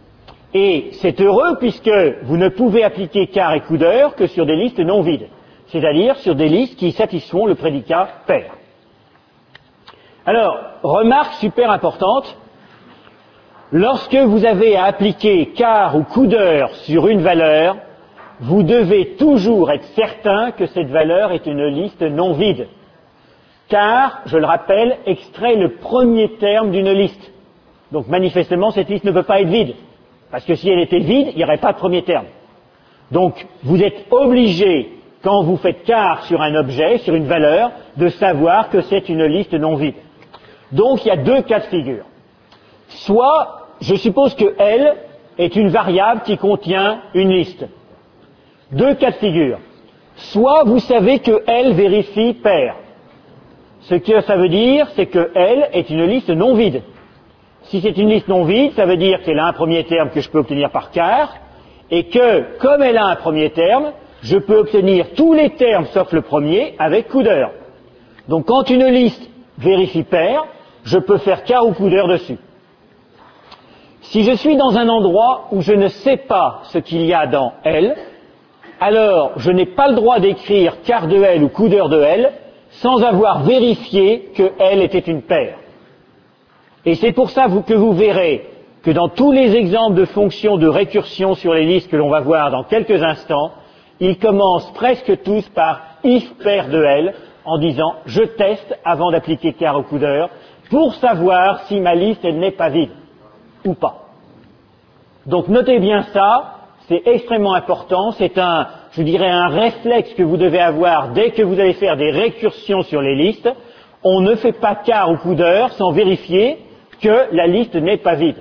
Et c'est heureux puisque vous ne pouvez appliquer quart et coudeur que sur des listes non vides, c'est-à-dire sur des listes qui satisfont le prédicat pair. Alors, remarque super importante, lorsque vous avez à appliquer quart ou coudeur sur une valeur, vous devez toujours être certain que cette valeur est une liste non vide. Car, je le rappelle, extrait le premier terme d'une liste. Donc manifestement, cette liste ne peut pas être vide. Parce que si elle était vide, il n'y aurait pas de premier terme. Donc, vous êtes obligé, quand vous faites quart sur un objet, sur une valeur, de savoir que c'est une liste non vide. Donc, il y a deux cas de figure. Soit, je suppose que L est une variable qui contient une liste. Deux cas de figure. Soit vous savez que L vérifie pair. Ce que ça veut dire, c'est que L est une liste non vide. Si c'est une liste non vide, ça veut dire qu'elle a un premier terme que je peux obtenir par quart, et que, comme elle a un premier terme, je peux obtenir tous les termes sauf le premier avec coudeur. Donc quand une liste vérifie pair, je peux faire quart ou coudeur dessus. Si je suis dans un endroit où je ne sais pas ce qu'il y a dans L, alors je n'ai pas le droit d'écrire quart de L ou coudeur de L sans avoir vérifié que L était une paire. Et c'est pour ça que vous verrez que dans tous les exemples de fonctions de récursion sur les listes que l'on va voir dans quelques instants, ils commencent presque tous par if pair de L en disant je teste avant d'appliquer quart ou coudeur pour savoir si ma liste elle n'est pas vide ou pas. Donc notez bien ça, c'est extrêmement important, c'est un réflexe que vous devez avoir dès que vous allez faire des récursions sur les listes. On ne fait pas quart ou coudeur sans vérifier que la liste n'est pas vide.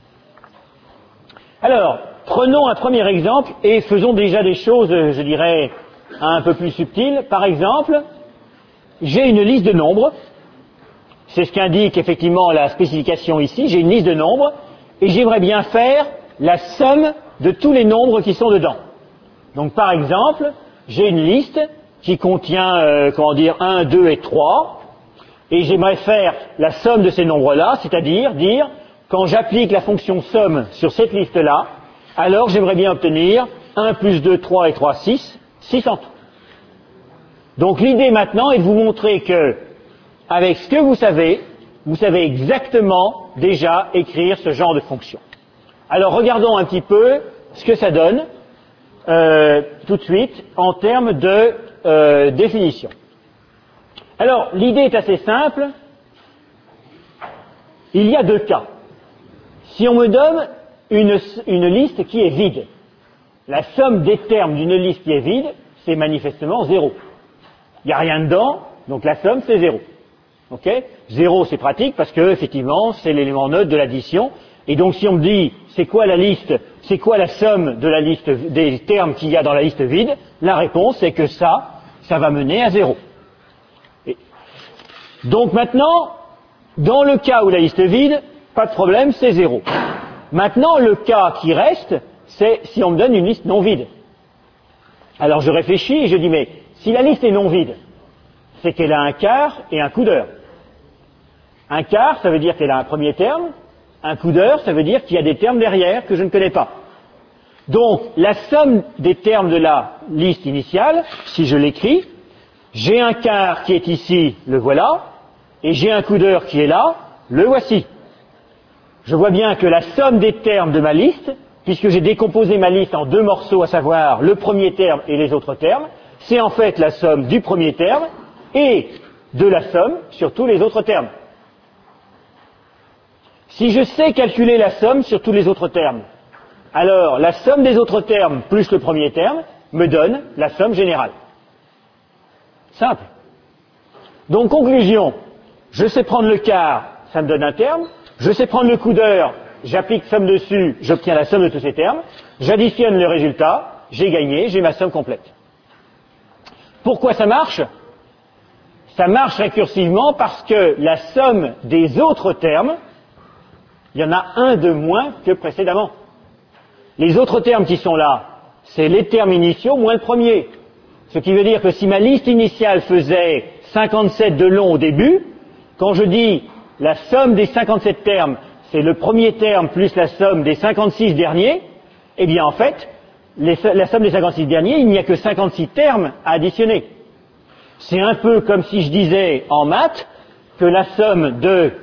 Alors, prenons un premier exemple et faisons déjà des choses, je dirais, un peu plus subtiles. Par exemple, j'ai une liste de nombres, c'est ce qu'indique effectivement la spécification ici, j'ai une liste de nombres, et j'aimerais bien faire la somme de tous les nombres qui sont dedans. Donc par exemple, j'ai une liste qui contient, 1, 2 et 3, et j'aimerais faire la somme de ces nombres-là, c'est-à-dire dire, quand j'applique la fonction somme sur cette liste-là, alors j'aimerais bien obtenir 1 plus 2, 3 et 3, 6, 6 en tout. Donc l'idée maintenant est de vous montrer que, avec ce que vous savez exactement déjà écrire ce genre de fonction. Alors regardons un petit peu ce que ça donne tout de suite en termes de définition. Alors l'idée est assez simple. Il y a deux cas. Si on me donne une liste qui est vide, la somme des termes d'une liste qui est vide, c'est manifestement 0. Il n'y a rien dedans, donc la somme c'est 0. Ok ? 0 c'est pratique parce que effectivement c'est l'élément neutre de l'addition. Et donc si on me dit c'est quoi la liste, c'est quoi la somme de la liste des termes qu'il y a dans la liste vide, la réponse c'est que ça va mener à 0. Donc maintenant, dans le cas où la liste est vide, pas de problème, c'est 0. Maintenant, le cas qui reste, c'est si on me donne une liste non vide. Alors je réfléchis et je dis, mais si la liste est non vide, c'est qu'elle a un quart et un coudeur. Un quart, ça veut dire qu'elle a un premier terme. Un coudeur, ça veut dire qu'il y a des termes derrière que je ne connais pas. Donc, la somme des termes de la liste initiale, si je l'écris, j'ai un quart qui est ici, le voilà, et j'ai un coudeur qui est là, le voici. Je vois bien que la somme des termes de ma liste, puisque j'ai décomposé ma liste en deux morceaux, à savoir le premier terme et les autres termes, c'est en fait la somme du premier terme et de la somme sur tous les autres termes. Si je sais calculer la somme sur tous les autres termes, alors la somme des autres termes plus le premier terme me donne la somme générale. Simple. Donc conclusion, je sais prendre le quart, ça me donne un terme, je sais prendre le coudeur, j'applique somme dessus, j'obtiens la somme de tous ces termes, j'additionne le résultat, j'ai gagné, j'ai ma somme complète. Pourquoi ça marche ? Ça marche récursivement parce que la somme des autres termes, il y en a un de moins que précédemment. Les autres termes qui sont là, c'est les termes initiaux moins le premier. Ce qui veut dire que si ma liste initiale faisait 57 de long au début, quand je dis la somme des 57 termes, c'est le premier terme plus la somme des 56 derniers, eh bien en fait, la somme des 56 derniers, il n'y a que 56 termes à additionner. C'est un peu comme si je disais en maths que la somme de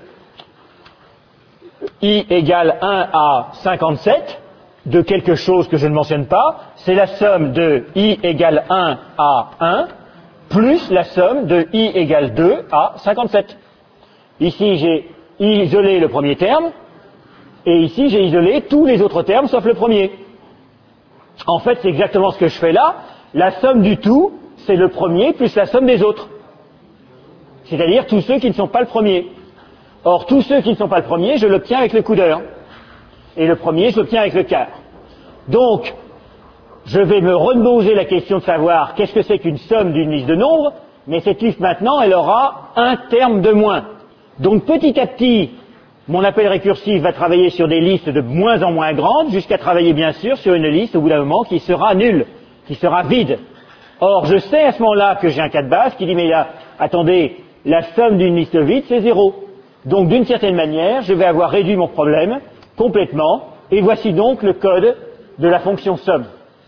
I égale 1 à 57, de quelque chose que je ne mentionne pas, c'est la somme de I égale 1 à 1, plus la somme de I égale 2 à 57. Ici, j'ai isolé le premier terme, et ici, j'ai isolé tous les autres termes sauf le premier. En fait, c'est exactement ce que je fais là. La somme du tout, c'est le premier plus la somme des autres. C'est-à-dire tous ceux qui ne sont pas le premier. Or, tous ceux qui ne sont pas le premier, je l'obtiens avec le coudeur. Et le premier, je l'obtiens avec le quart. Donc, je vais me reposer la question de savoir qu'est-ce que c'est qu'une somme d'une liste de nombres, mais cette liste maintenant, elle aura un terme de moins. Donc, petit à petit, mon appel récursif va travailler sur des listes de moins en moins grandes, jusqu'à travailler bien sûr sur une liste, au bout d'un moment, qui sera nulle, qui sera vide. Or, je sais à ce moment-là que j'ai un cas de base qui dit, mais là, attendez, la somme d'une liste vide, c'est 0. Donc, d'une certaine manière, je vais avoir réduit mon problème complètement, et voici donc le code de la fonction somme.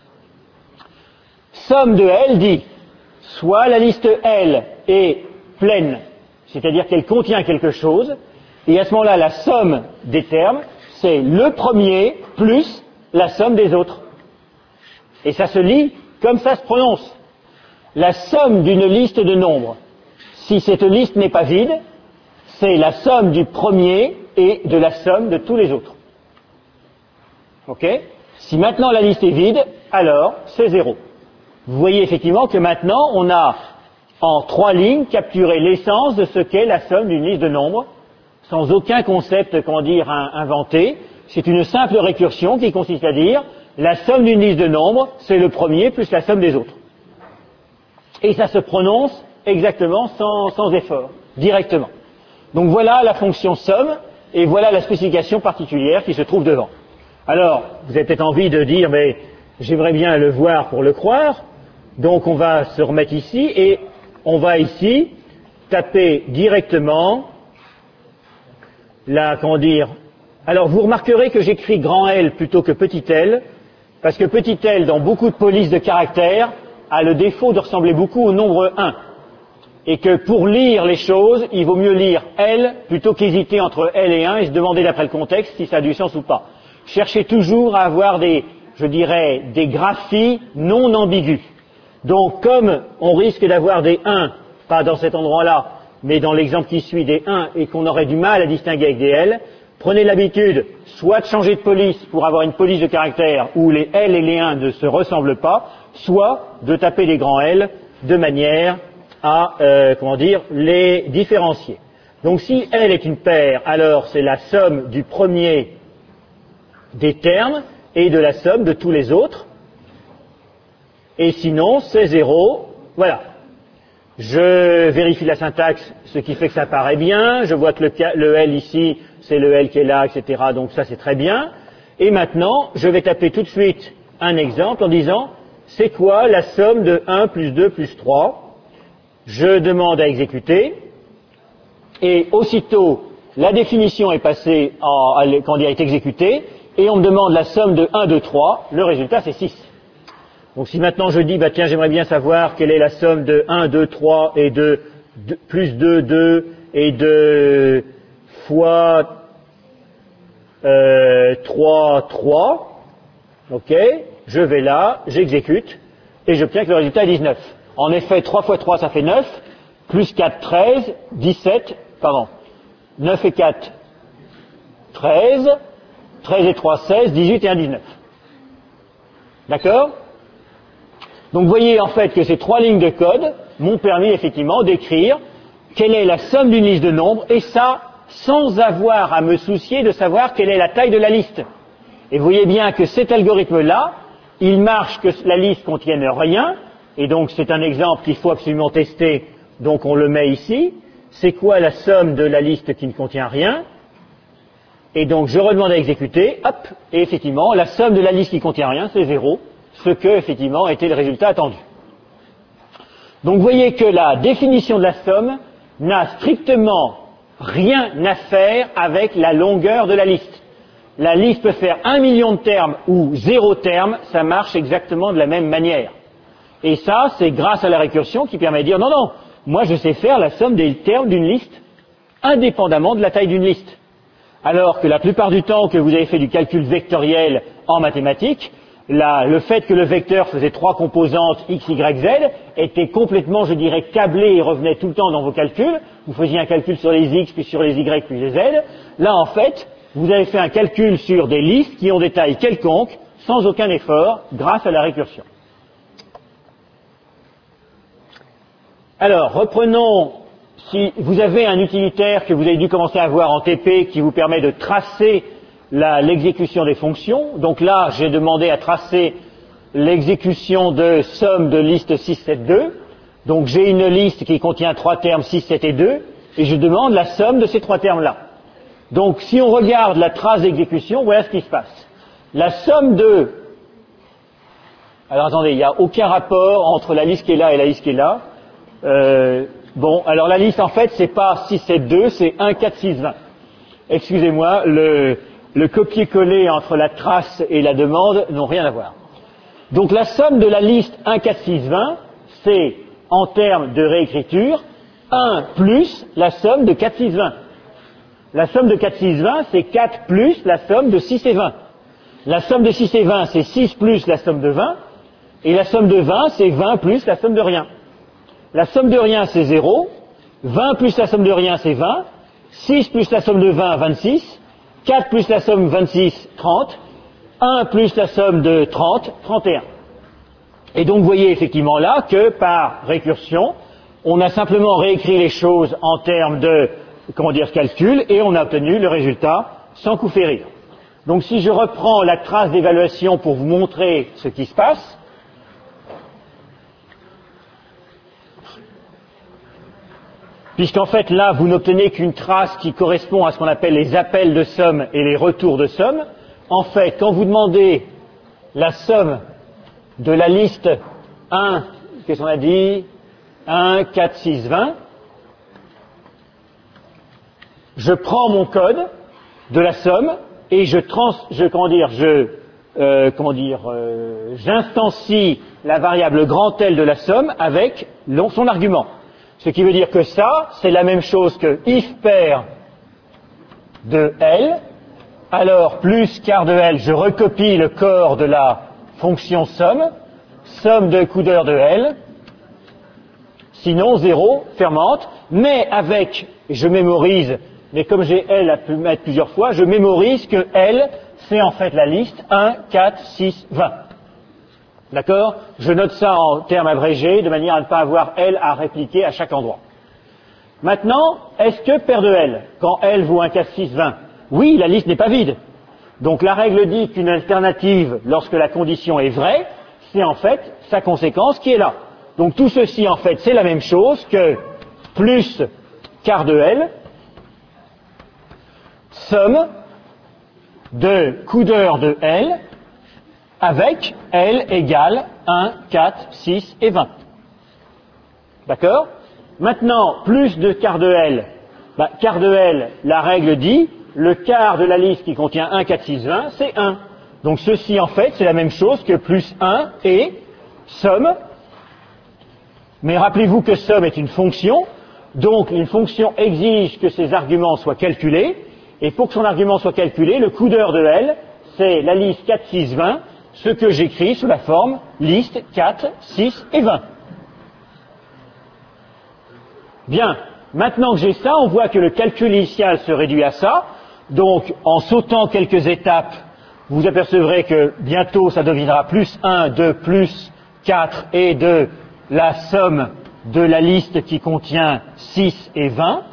Somme de L dit, soit la liste L est pleine, c'est-à-dire qu'elle contient quelque chose, et à ce moment-là, la somme des termes, c'est le premier plus la somme des autres. Et ça se lit comme ça se prononce. La somme d'une liste de nombres, si cette liste n'est pas vide, c'est la somme du premier et de la somme de tous les autres. Ok? Si maintenant la liste est vide, alors c'est 0. Vous voyez effectivement que maintenant on a en 3 lignes capturé l'essence de ce qu'est la somme d'une liste de nombres, sans aucun concept, inventé. C'est une simple récursion qui consiste à dire la somme d'une liste de nombres, c'est le premier plus la somme des autres. Et ça se prononce exactement sans effort, directement. Donc voilà la fonction somme, et voilà la spécification particulière qui se trouve devant. Alors, vous avez peut-être envie de dire, mais j'aimerais bien le voir pour le croire, donc on va se remettre ici, et on va ici taper directement alors vous remarquerez que j'écris grand L plutôt que petit l, parce que petit l, dans beaucoup de polices de caractères, a le défaut de ressembler beaucoup au nombre 1. Et que pour lire les choses, il vaut mieux lire L plutôt qu'hésiter entre L et 1 et se demander d'après le contexte si ça a du sens ou pas. Cherchez toujours à avoir des graphies non ambigus. Donc comme on risque d'avoir des 1, pas dans cet endroit-là, mais dans l'exemple qui suit des 1 et qu'on aurait du mal à distinguer avec des L, prenez l'habitude soit de changer de police pour avoir une police de caractère où les L et les 1 ne se ressemblent pas, soit de taper des grands L de manière à les différencier. Donc si L est une paire, alors c'est la somme du premier des termes et de la somme de tous les autres. Et sinon, c'est 0. Voilà. Je vérifie la syntaxe, ce qui fait que ça paraît bien. Je vois que le L ici, c'est le L qui est là, etc. Donc ça, c'est très bien. Et maintenant, je vais taper tout de suite un exemple en disant, c'est quoi la somme de 1 plus 2 plus 3 ? Je demande à exécuter. Et aussitôt, la définition est passée, est exécutée. Et on me demande la somme de 1, 2, 3. Le résultat, c'est 6. Donc si maintenant je dis, tiens, j'aimerais bien savoir quelle est la somme de 1, 2, 3 et de plus 2, 2 et de fois 3, 3, ok, je vais là, j'exécute, et j'obtiens que le résultat est 19. En effet, 3 fois 3, ça fait 9, plus 4, 13, 9 et 4, 13, 13 et 3, 16, 18 et 1, 19. D'accord ? Donc vous voyez en fait que ces 3 lignes de code m'ont permis effectivement d'écrire quelle est la somme d'une liste de nombres, et ça sans avoir à me soucier de savoir quelle est la taille de la liste. Et vous voyez bien que cet algorithme-là, il marche que la liste contienne rien, et donc c'est un exemple qu'il faut absolument tester, donc on le met ici. C'est quoi la somme de la liste qui ne contient rien? Et donc je redemande à exécuter, hop, et effectivement la somme de la liste qui contient rien, c'est 0. Ce que, effectivement, était le résultat attendu. Donc vous voyez que la définition de la somme n'a strictement rien à faire avec la longueur de la liste. La liste peut faire 1 million de termes ou 0 termes, ça marche exactement de la même manière. Et ça, c'est grâce à la récursion qui permet de dire non, non, moi je sais faire la somme des termes d'une liste indépendamment de la taille d'une liste. Alors que la plupart du temps que vous avez fait du calcul vectoriel en mathématiques, le fait que le vecteur faisait 3 composantes x, y, z était complètement, je dirais, câblé et revenait tout le temps dans vos calculs. Vous faisiez un calcul sur les x, puis sur les y, puis les z. Là, en fait, vous avez fait un calcul sur des listes qui ont des tailles quelconques, sans aucun effort, grâce à la récursion. Alors, reprenons, si vous avez un utilitaire que vous avez dû commencer à voir en TP qui vous permet de tracer l'exécution des fonctions. Donc là, j'ai demandé à tracer l'exécution de somme de liste 6, 7, 2. Donc j'ai une liste qui contient 3 termes 6, 7 et 2, et je demande la somme de ces 3 termes-là. Donc si on regarde la trace d'exécution, voilà ce qui se passe. La somme de... Alors attendez, il n'y a aucun rapport entre la liste qui est là et la liste qui est là. Bon, alors la liste en fait, c'est pas 6, 7, 2, c'est 1, 4, 6, 20. Excusez-moi, le copier-coller entre la trace et la demande n'ont rien à voir. Donc la somme de la liste 1, 4, 6, 20, c'est, en termes de réécriture, 1 plus la somme de 4, 6, 20. La somme de 4, 6, 20, c'est 4 plus la somme de 6 et 20. La somme de 6 et 20, c'est 6 plus la somme de 20. Et la somme de 20, c'est 20 plus la somme de rien. La somme de rien, c'est 0. 20 plus la somme de rien, c'est 20. 6 plus la somme de 20, 26. 4 plus la somme 26, 30. 1 plus la somme de 30, 31. Et donc vous voyez effectivement là que par récursion, on a simplement réécrit les choses en termes de, calcul, et on a obtenu le résultat sans coup férir. Donc si je reprends la trace d'évaluation pour vous montrer ce qui se passe, puisqu'en fait là vous n'obtenez qu'une trace qui correspond à ce qu'on appelle les appels de somme et les retours de somme. En fait, quand vous demandez la somme de la liste 1, qu'est-ce qu'on a dit, 1, 4, 6, 20, je prends mon code de la somme et j'instancie la variable grand L de la somme avec son argument. Ce qui veut dire que ça, c'est la même chose que if pair de L, alors plus quart de L, je recopie le corps de la fonction somme, somme de coudeur de L, sinon 0, fermante, mais avec, je mémorise, mais comme j'ai L à mettre plusieurs fois, je mémorise que L, c'est en fait la liste 1, 4, 6, 20. D'accord? Je note ça en termes abrégés, de manière à ne pas avoir L à répliquer à chaque endroit. Maintenant, est-ce que pair de L, quand L vaut 1, 4, 6, 20, oui, la liste n'est pas vide. Donc la règle dit qu'une alternative, lorsque la condition est vraie, c'est en fait sa conséquence qui est là. Donc tout ceci, en fait, c'est la même chose que plus quart de L, somme de coudeur de L, avec L égale 1, 4, 6 et 20. D'accord? Maintenant, plus de quart de L, quart de L, la règle dit, le quart de la liste qui contient 1, 4, 6, 20, c'est 1. Donc ceci, en fait, c'est la même chose que plus 1 et somme. Mais rappelez-vous que somme est une fonction, donc une fonction exige que ses arguments soient calculés, et pour que son argument soit calculé, le coudeur de L, c'est la liste 4, 6, 20, ce que j'écris sous la forme liste 4, 6 et 20. Bien, maintenant que j'ai ça, on voit que le calcul initial se réduit à ça. Donc, en sautant quelques étapes, vous apercevrez que bientôt ça deviendra plus 1 de plus 4 et de la somme de la liste qui contient 6 et 20.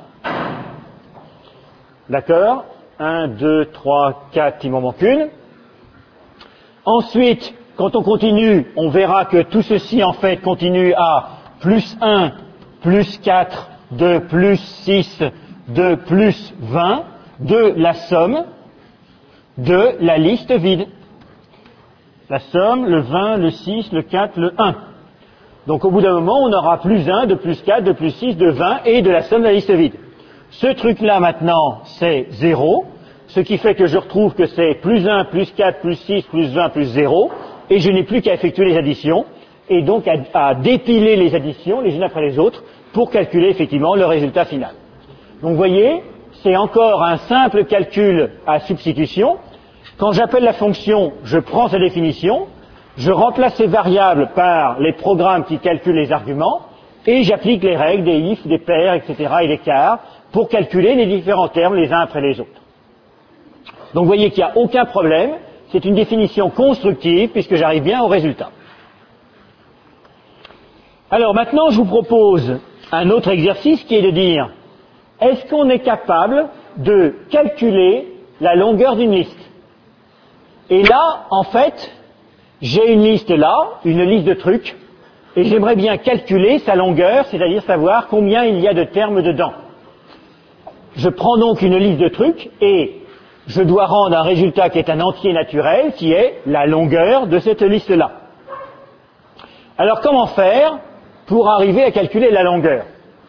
D'accord? 1, 2, 3, 4, il m'en manque une. Ensuite, quand on continue, on verra que tout ceci, en fait, continue à plus 1, plus 4, de plus 6, de plus 20, de la somme de la liste vide. La somme, le 20, le 6, le 4, le 1. Donc au bout d'un moment, on aura plus 1, de plus 4, de plus 6, de 20 et de la somme de la liste vide. Ce truc-là, maintenant, c'est 0, ce qui fait que je retrouve que c'est plus 1, plus 4, plus 6, plus 20, plus 0, et je n'ai plus qu'à effectuer les additions, et donc à dépiler les additions les unes après les autres pour calculer effectivement le résultat final. Donc vous voyez, c'est encore un simple calcul à substitution. Quand j'appelle la fonction, je prends sa définition, je remplace ces variables par les programmes qui calculent les arguments, et j'applique les règles des if, des paires, etc. et des quarts pour calculer les différents termes les uns après les autres. Donc vous voyez qu'il n'y a aucun problème, c'est une définition constructive puisque j'arrive bien au résultat. Alors maintenant je vous propose un autre exercice qui est de dire, est-ce qu'on est capable de calculer la longueur d'une liste? Et là, en fait, j'ai une liste là, une liste de trucs, et j'aimerais bien calculer sa longueur, c'est-à-dire savoir combien il y a de termes dedans. Je prends donc une liste de trucs et je dois rendre un résultat qui est un entier naturel, qui est la longueur de cette liste-là. Alors comment faire pour arriver à calculer la longueur?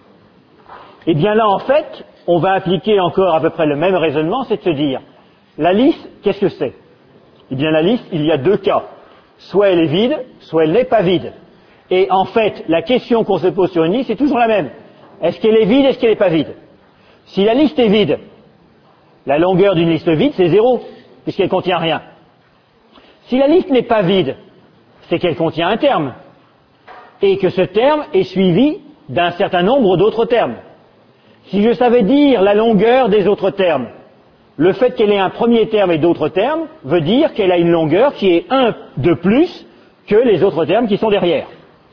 Eh bien là, en fait, on va appliquer encore à peu près le même raisonnement, c'est de se dire, la liste, qu'est-ce que c'est? Eh bien la liste, il y a deux cas. Soit elle est vide, soit elle n'est pas vide. Et en fait, la question qu'on se pose sur une liste est toujours la même. Est-ce qu'elle est vide, est-ce qu'elle n'est pas vide? Si la liste est vide, la longueur d'une liste vide, c'est 0, puisqu'elle ne contient rien. Si la liste n'est pas vide, c'est qu'elle contient un terme, et que ce terme est suivi d'un certain nombre d'autres termes. Si je savais dire la longueur des autres termes, le fait qu'elle ait un premier terme et d'autres termes veut dire qu'elle a une longueur qui est 1 de plus que les autres termes qui sont derrière.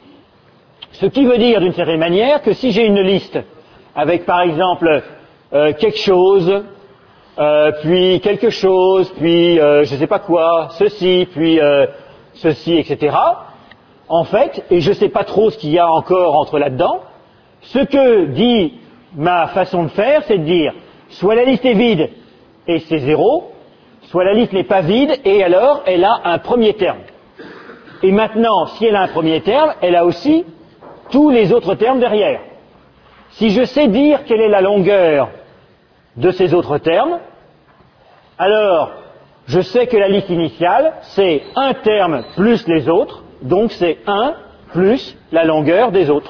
Ce qui veut dire d'une certaine manière que si j'ai une liste avec par exemple quelque chose, puis quelque chose, puis je ne sais pas quoi, ceci, puis ceci, etc. En fait, et je ne sais pas trop ce qu'il y a encore entre là-dedans, ce que dit ma façon de faire, c'est de dire soit la liste est vide et c'est 0, soit la liste n'est pas vide et alors elle a un premier terme. Et maintenant, si elle a un premier terme, elle a aussi tous les autres termes derrière. Si je sais dire quelle est la longueur de ces autres termes, alors je sais que la liste initiale, c'est un terme plus les autres, donc c'est 1 plus la longueur des autres.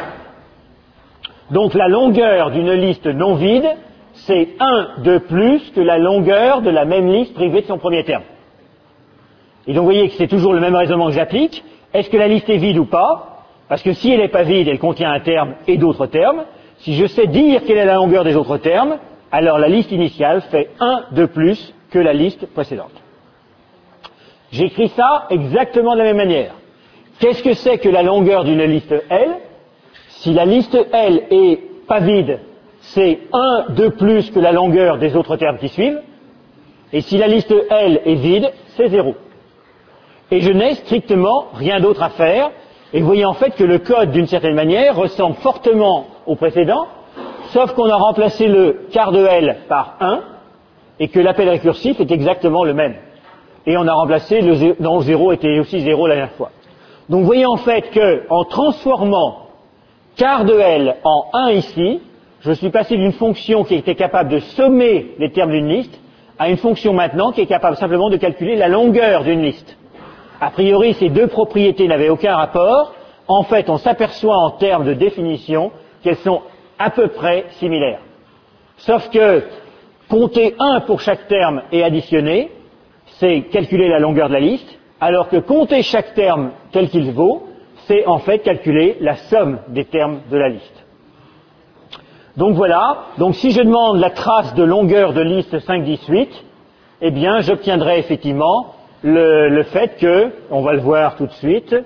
Donc la longueur d'une liste non vide, c'est 1 de plus que la longueur de la même liste privée de son premier terme. Et donc vous voyez que c'est toujours le même raisonnement que j'applique. Est-ce que la liste est vide ou pas? Parce que si elle n'est pas vide, elle contient un terme et d'autres termes. Si je sais dire quelle est la longueur des autres termes, alors la liste initiale fait 1 de plus que la liste précédente. J'écris ça exactement de la même manière. Qu'est-ce que c'est que la longueur d'une liste L? Si la liste L est pas vide, c'est 1 de plus que la longueur des autres termes qui suivent. Et si la liste L est vide, c'est 0. Et je n'ai strictement rien d'autre à faire. Et vous voyez en fait que le code, d'une certaine manière, ressemble fortement au précédent, sauf qu'on a remplacé le quart de L par 1, et que l'appel récursif est exactement le même. Et on a remplacé le 0, non, 0 était aussi 0 la dernière fois. Donc vous voyez en fait qu'en transformant quart de L en 1 ici, je suis passé d'une fonction qui était capable de sommer les termes d'une liste à une fonction maintenant qui est capable simplement de calculer la longueur d'une liste. A priori, ces deux propriétés n'avaient aucun rapport. En fait, on s'aperçoit en termes de définition qu'elles sont à peu près similaires. Sauf que compter 1 pour chaque terme et additionner, c'est calculer la longueur de la liste, alors que compter chaque terme tel qu'il vaut, c'est en fait calculer la somme des termes de la liste. Donc voilà, donc si je demande la trace de longueur de liste 5, 10, 8, eh bien j'obtiendrai effectivement le fait que, on va le voir tout de suite,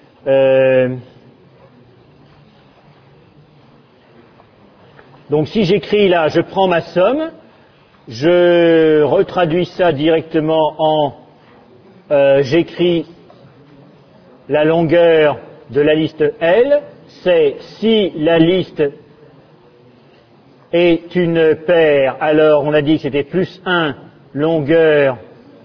donc si j'écris là, je prends ma somme, je retraduis ça directement en, j'écris la longueur de la liste L, c'est si la liste est une paire, alors on a dit que c'était plus 1 longueur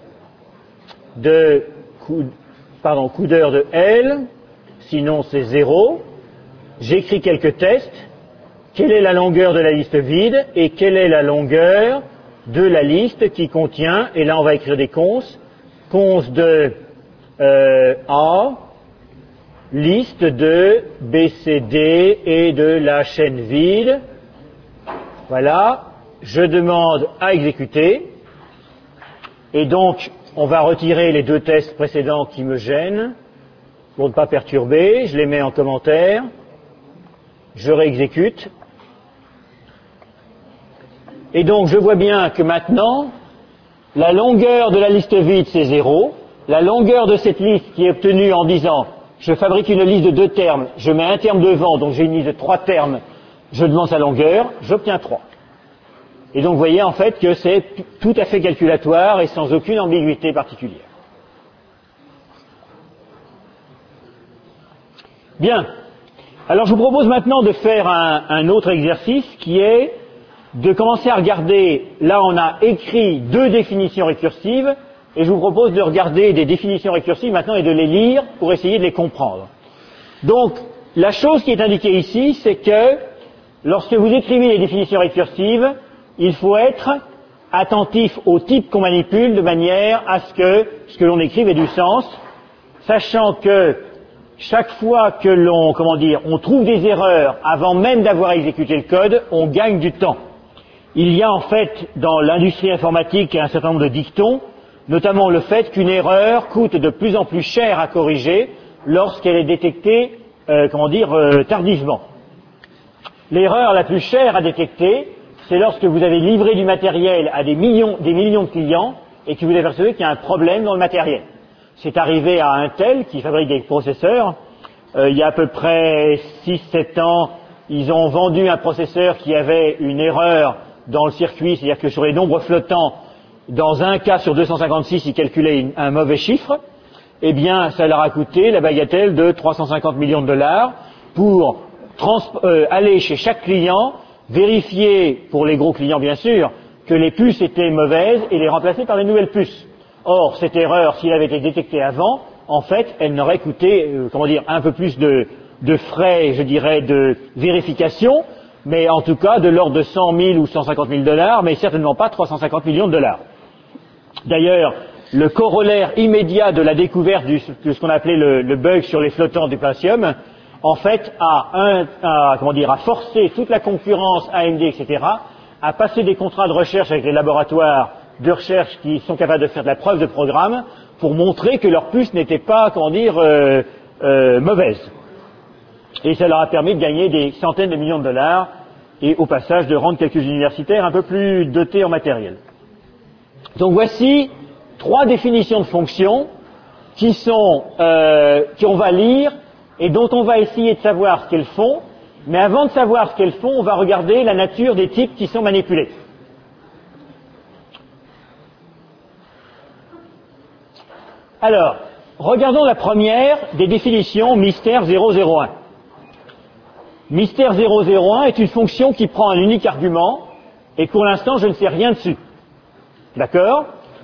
de coudeur de L, sinon c'est 0. J'écris quelques tests. quelle est la longueur de la liste vide et quelle est la longueur de la liste qui contient, et là on va écrire des conses, conses de A, liste de BCD et de la chaîne vide. Voilà, je demande à exécuter, et donc on va retirer les deux tests précédents qui me gênent, pour ne pas perturber, je les mets en commentaire, je réexécute, et donc je vois bien que maintenant, la longueur de la liste vide c'est 0, la longueur de cette liste qui est obtenue en disant je fabrique une liste de 2 termes, je mets un terme devant, donc j'ai une liste de 3 termes, je demande sa longueur, j'obtiens 3. Et donc vous voyez en fait que c'est tout à fait calculatoire et sans aucune ambiguïté particulière. Bien. Alors je vous propose maintenant de faire un autre exercice qui est de commencer à regarder, là on a écrit 2 définitions récursives, et je vous propose de regarder des définitions récursives maintenant et de les lire pour essayer de les comprendre. Donc, la chose qui est indiquée ici, c'est que lorsque vous écrivez les définitions récursives, il faut être attentif au type qu'on manipule de manière à ce que l'on écrive ait du sens, sachant que chaque fois que on trouve des erreurs avant même d'avoir exécuté le code, on gagne du temps. Il y a en fait dans l'industrie informatique un certain nombre de dictons, notamment le fait qu'une erreur coûte de plus en plus cher à corriger lorsqu'elle est détectée, tardivement. L'erreur la plus chère à détecter, c'est lorsque vous avez livré du matériel à des millions de clients et que vous apercevez qu'il y a un problème dans le matériel. C'est arrivé à Intel, qui fabrique des processeurs. Il y a à peu près 6-7 ans, ils ont vendu un processeur qui avait une erreur dans le circuit, c'est-à-dire que sur les nombres flottants, dans un cas sur 256, ils calculaient un mauvais chiffre. Eh bien, ça leur a coûté la bagatelle de 350 millions de dollars pour aller chez chaque client, vérifier, pour les gros clients bien sûr, que les puces étaient mauvaises et les remplacer par des nouvelles puces. Or, cette erreur, s'il avait été détectée avant, en fait, elle n'aurait coûté, un peu plus de frais, je dirais, de vérification, mais en tout cas de l'ordre de 100 000 ou 150 000 dollars, mais certainement pas 350 millions de dollars. D'ailleurs, le corollaire immédiat de la découverte de ce qu'on appelait le bug sur les flottants du Pentium, en fait, a forcé toute la concurrence AMD, etc., à passer des contrats de recherche avec les laboratoires de recherche qui sont capables de faire de la preuve de programme pour montrer que leur puce n'était pas, mauvaise. Et ça leur a permis de gagner des centaines de millions de dollars et au passage de rendre quelques universitaires un peu plus dotés en matériel. Donc voici 3 définitions de fonctions qu'on va lire et dont on va essayer de savoir ce qu'elles font, mais avant de savoir ce qu'elles font, on va regarder la nature des types qui sont manipulés. Alors, regardons la première des définitions mystère 001. Mystère 001 est une fonction qui prend un unique argument et pour l'instant je ne sais rien dessus. D'accord?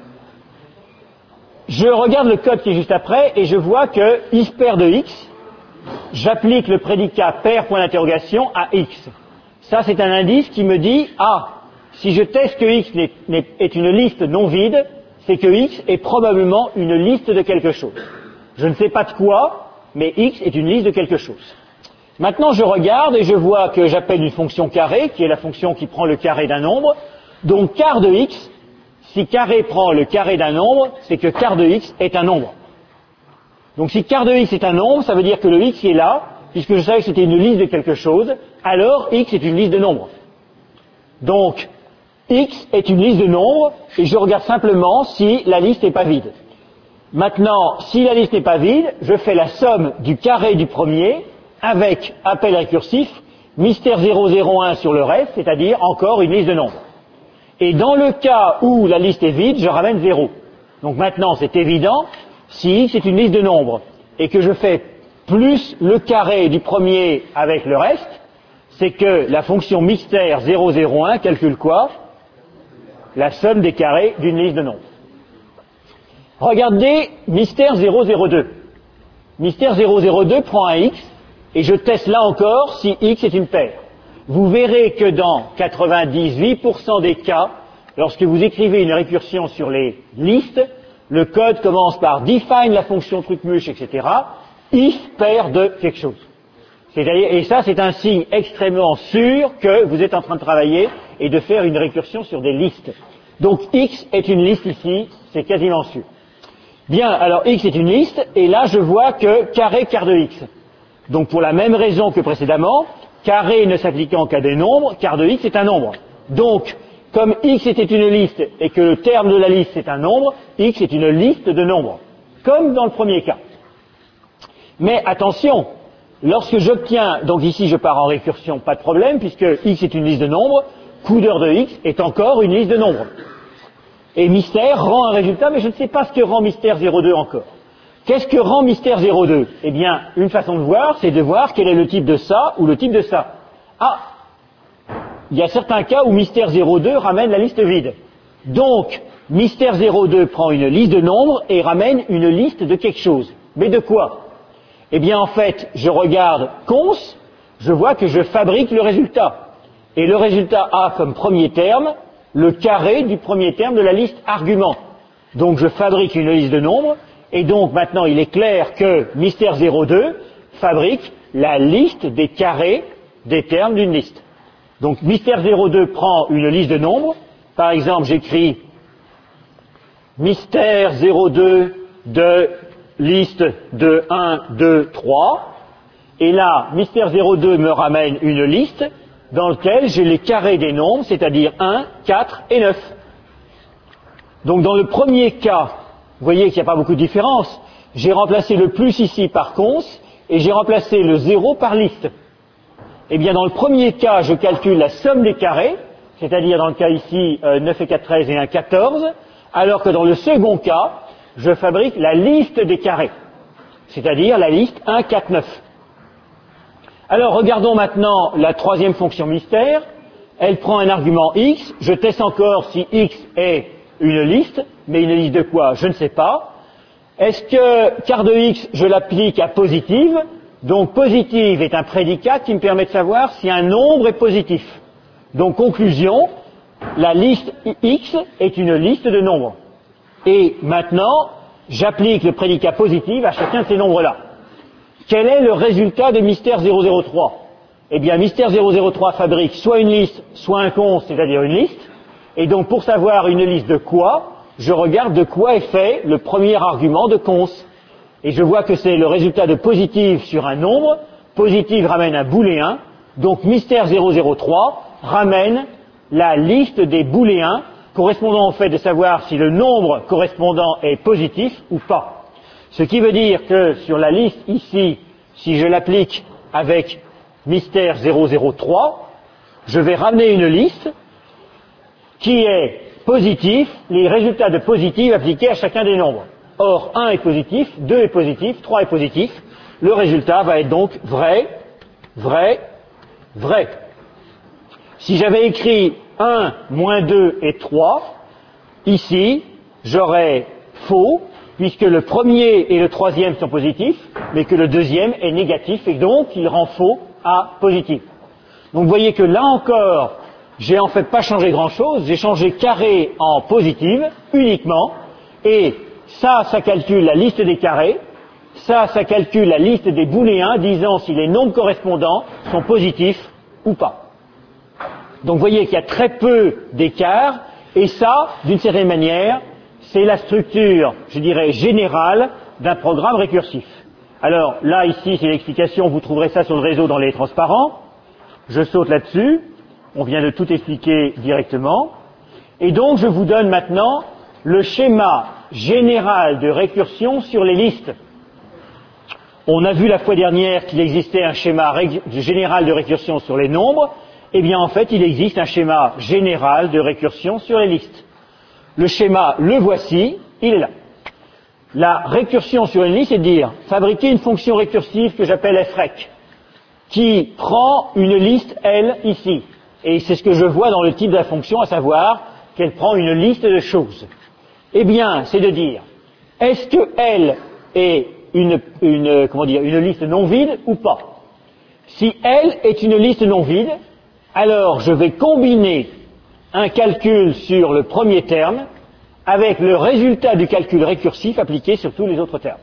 Je regarde le code qui est juste après et je vois que if pair de x, j'applique le prédicat pair point d'interrogation à x. Ça c'est un indice qui me dit si je teste que x est une liste non vide, c'est que x est probablement une liste de quelque chose. Je ne sais pas de quoi, mais x est une liste de quelque chose. Maintenant, je regarde et je vois que j'appelle une fonction carré, qui est la fonction qui prend le carré d'un nombre. Donc, quart de x, si carré prend le carré d'un nombre, c'est que quart de x est un nombre. Donc, si quart de x est un nombre, ça veut dire que le x qui est là, puisque je savais que c'était une liste de quelque chose, alors x est une liste de nombres. Donc, x est une liste de nombres, et je regarde simplement si la liste n'est pas vide. Maintenant, si la liste n'est pas vide, je fais la somme du carré du premier avec appel récursif, mystère 001 sur le reste, c'est-à-dire encore une liste de nombres. Et dans le cas où la liste est vide, je ramène 0. Donc maintenant, c'est évident, si x est une liste de nombres, et que je fais plus le carré du premier avec le reste, c'est que la fonction mystère 001 calcule quoi? La somme des carrés d'une liste de nombres. Regardez mystère 002. Mystère 002 prend un x, et je teste là encore si x est une paire. vous verrez que dans 98% des cas, lorsque vous écrivez une récursion sur les listes, le code commence par define la fonction trucmuche, etc. if paire de quelque chose. Et ça, c'est un signe extrêmement sûr que vous êtes en train de travailler et de faire une récursion sur des listes. Donc X est une liste ici, c'est quasiment sûr. Bien, alors X est une liste, et là je vois que carré quart de X. Donc pour la même raison que précédemment, carré ne s'appliquant qu'à des nombres, quart de X est un nombre. Donc, comme X était une liste et que le terme de la liste est un nombre, X est une liste de nombres, comme dans le premier cas. Mais attention, lorsque j'obtiens, donc ici je pars en récursion, pas de problème, puisque X est une liste de nombres, coudeur de X est encore une liste de nombres. Et mystère rend un résultat, mais je ne sais pas ce que rend mystère 02 encore. Qu'est-ce que rend mystère 02? Eh bien, une façon de voir, c'est de voir quel est le type de ça ou le type de ça. Ah, il y a certains cas où mystère 02 ramène la liste vide. Donc, mystère 02 prend une liste de nombres et ramène une liste de quelque chose. Mais de quoi? Eh bien, en fait, je regarde cons, je vois que je fabrique le résultat. Et le résultat a comme premier terme le carré du premier terme de la liste argument. Donc, je fabrique une liste de nombres, et donc maintenant il est clair que mystère 02 fabrique la liste des carrés des termes d'une liste. Donc, mystère 02 prend une liste de nombres. Par exemple, j'écris mystère 02 de liste de 1, 2, 3. Et là, mystère 02 me ramène une liste dans laquelle j'ai les carrés des nombres, c'est-à-dire 1, 4 et 9. Donc, dans le premier cas, vous voyez qu'il n'y a pas beaucoup de différence. J'ai remplacé le plus ici par cons et j'ai remplacé le 0 par liste. Eh bien, dans le premier cas, je calcule la somme des carrés, c'est-à-dire dans le cas ici 9 et 4, 13 et 1, 14, alors que dans le second cas, je fabrique la liste des carrés, c'est-à-dire la liste 1, 4, 9. Alors, regardons maintenant la troisième fonction mystère. Elle prend un argument x, je teste encore si x est une liste, mais une liste de quoi? Je ne sais pas. Est-ce que quart de x, je l'applique à positive? Donc positive est un prédicat qui me permet de savoir si un nombre est positif. Donc conclusion, la liste x est une liste de nombres. Et maintenant, j'applique le prédicat positif à chacun de ces nombres-là. Quel est le résultat de mystère 003? Eh bien, mystère 003 fabrique soit une liste, soit un cons, c'est-à-dire une liste. Et donc, pour savoir une liste de quoi, je regarde de quoi est fait le premier argument de cons. Et je vois que c'est le résultat de positive sur un nombre. Positive ramène un booléen. Donc, mystère 003 ramène la liste des booléens correspondant au fait de savoir si le nombre correspondant est positif ou pas. Ce qui veut dire que sur la liste ici, si je l'applique avec mystère 003, je vais ramener une liste qui est positif, les résultats de positif appliqués à chacun des nombres. Or, 1 est positif, 2 est positif, 3 est positif. Le résultat va être donc vrai, vrai, vrai. Si j'avais écrit 1, moins 2 et 3, ici, j'aurais faux, puisque le premier et le troisième sont positifs, mais que le deuxième est négatif, et donc il rend faux à positif. Donc vous voyez que là encore, j'ai en fait pas changé grand-chose, j'ai changé carré en positive uniquement, et ça calcule la liste des carrés, ça calcule la liste des booléens, disant si les nombres correspondants sont positifs ou pas. Donc vous voyez qu'il y a très peu d'écart, et ça, d'une certaine manière, c'est la structure, je dirais, générale d'un programme récursif. Alors là, ici, c'est l'explication, vous trouverez ça sur le réseau dans les transparents. Je saute là-dessus, on vient de tout expliquer directement. Et donc, je vous donne maintenant le schéma général de récursion sur les listes. On a vu la fois dernière qu'il existait un schéma général de récursion sur les nombres. Eh bien, en fait, il existe un schéma général de récursion sur les listes. Le schéma, le voici, il est là. La récursion sur une liste, c'est de dire, fabriquer une fonction récursive que j'appelle frec, qui prend une liste L ici. Et c'est ce que je vois dans le type de la fonction, à savoir qu'elle prend une liste de choses. Eh bien, c'est de dire, est-ce que L est une liste non vide ou pas? Si L est une liste non vide, alors je vais combiner un calcul sur le premier terme avec le résultat du calcul récursif appliqué sur tous les autres termes.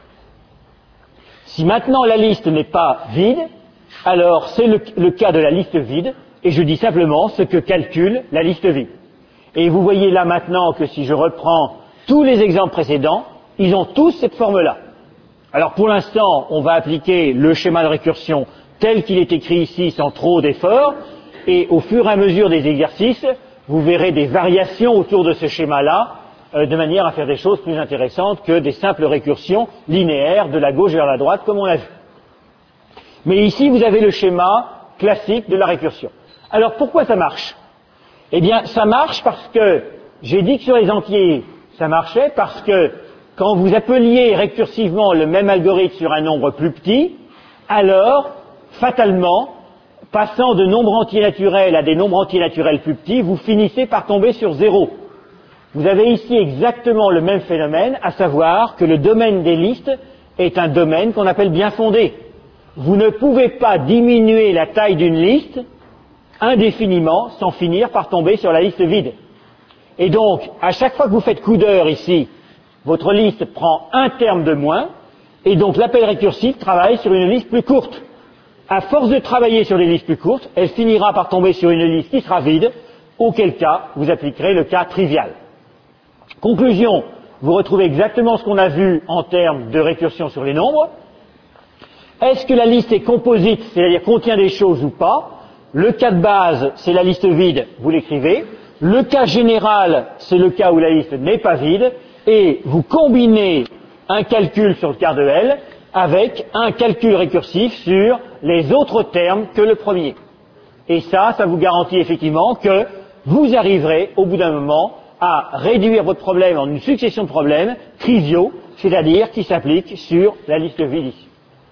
Si maintenant la liste n'est pas vide, alors c'est le cas de la liste vide, et je dis simplement ce que calcule la liste vide. Et vous voyez là maintenant que si je reprends tous les exemples précédents, ils ont tous cette forme-là. Alors pour l'instant, on va appliquer le schéma de récursion tel qu'il est écrit ici sans trop d'efforts, et au fur et à mesure des exercices, vous verrez des variations autour de ce schéma-là, de manière à faire des choses plus intéressantes que des simples récursions linéaires de la gauche vers la droite, comme on l'a vu. Mais ici, vous avez le schéma classique de la récursion. Alors pourquoi ça marche? Eh bien, ça marche parce que, j'ai dit que sur les entiers, ça marchait parce que quand vous appeliez récursivement le même algorithme sur un nombre plus petit, alors, fatalement, passant de nombres entiers naturels à des nombres entiers naturels plus petits, vous finissez par tomber sur 0. Vous avez ici exactement le même phénomène, à savoir que le domaine des listes est un domaine qu'on appelle bien fondé. Vous ne pouvez pas diminuer la taille d'une liste indéfiniment sans finir par tomber sur la liste vide. Et donc, à chaque fois que vous faites coup d'heure ici, votre liste prend un terme de moins, et donc l'appel récursif travaille sur une liste plus courte. À force de travailler sur des listes plus courtes, elle finira par tomber sur une liste qui sera vide, auquel cas vous appliquerez le cas trivial. Conclusion, vous retrouvez exactement ce qu'on a vu en termes de récursion sur les nombres. Est-ce que la liste est composite, c'est-à-dire contient des choses ou pas? Le cas de base, c'est la liste vide, vous l'écrivez. Le cas général, c'est le cas où la liste n'est pas vide. Et vous combinez un calcul sur le quart de L avec un calcul récursif sur les autres termes que le premier. Et ça vous garantit effectivement que vous arriverez, au bout d'un moment, à réduire votre problème en une succession de problèmes triviaux, c'est-à-dire qui s'appliquent sur la liste vide ici.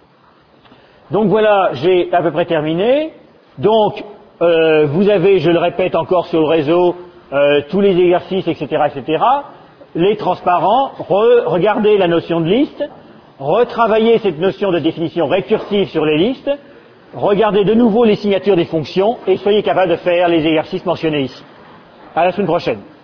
Donc voilà, j'ai à peu près terminé. Donc, vous avez, je le répète encore sur le réseau, tous les exercices, etc., etc., les transparents, regardez la notion de liste, retravaillez cette notion de définition récursive sur les listes, regardez de nouveau les signatures des fonctions et soyez capable de faire les exercices mentionnés ici. À la semaine prochaine.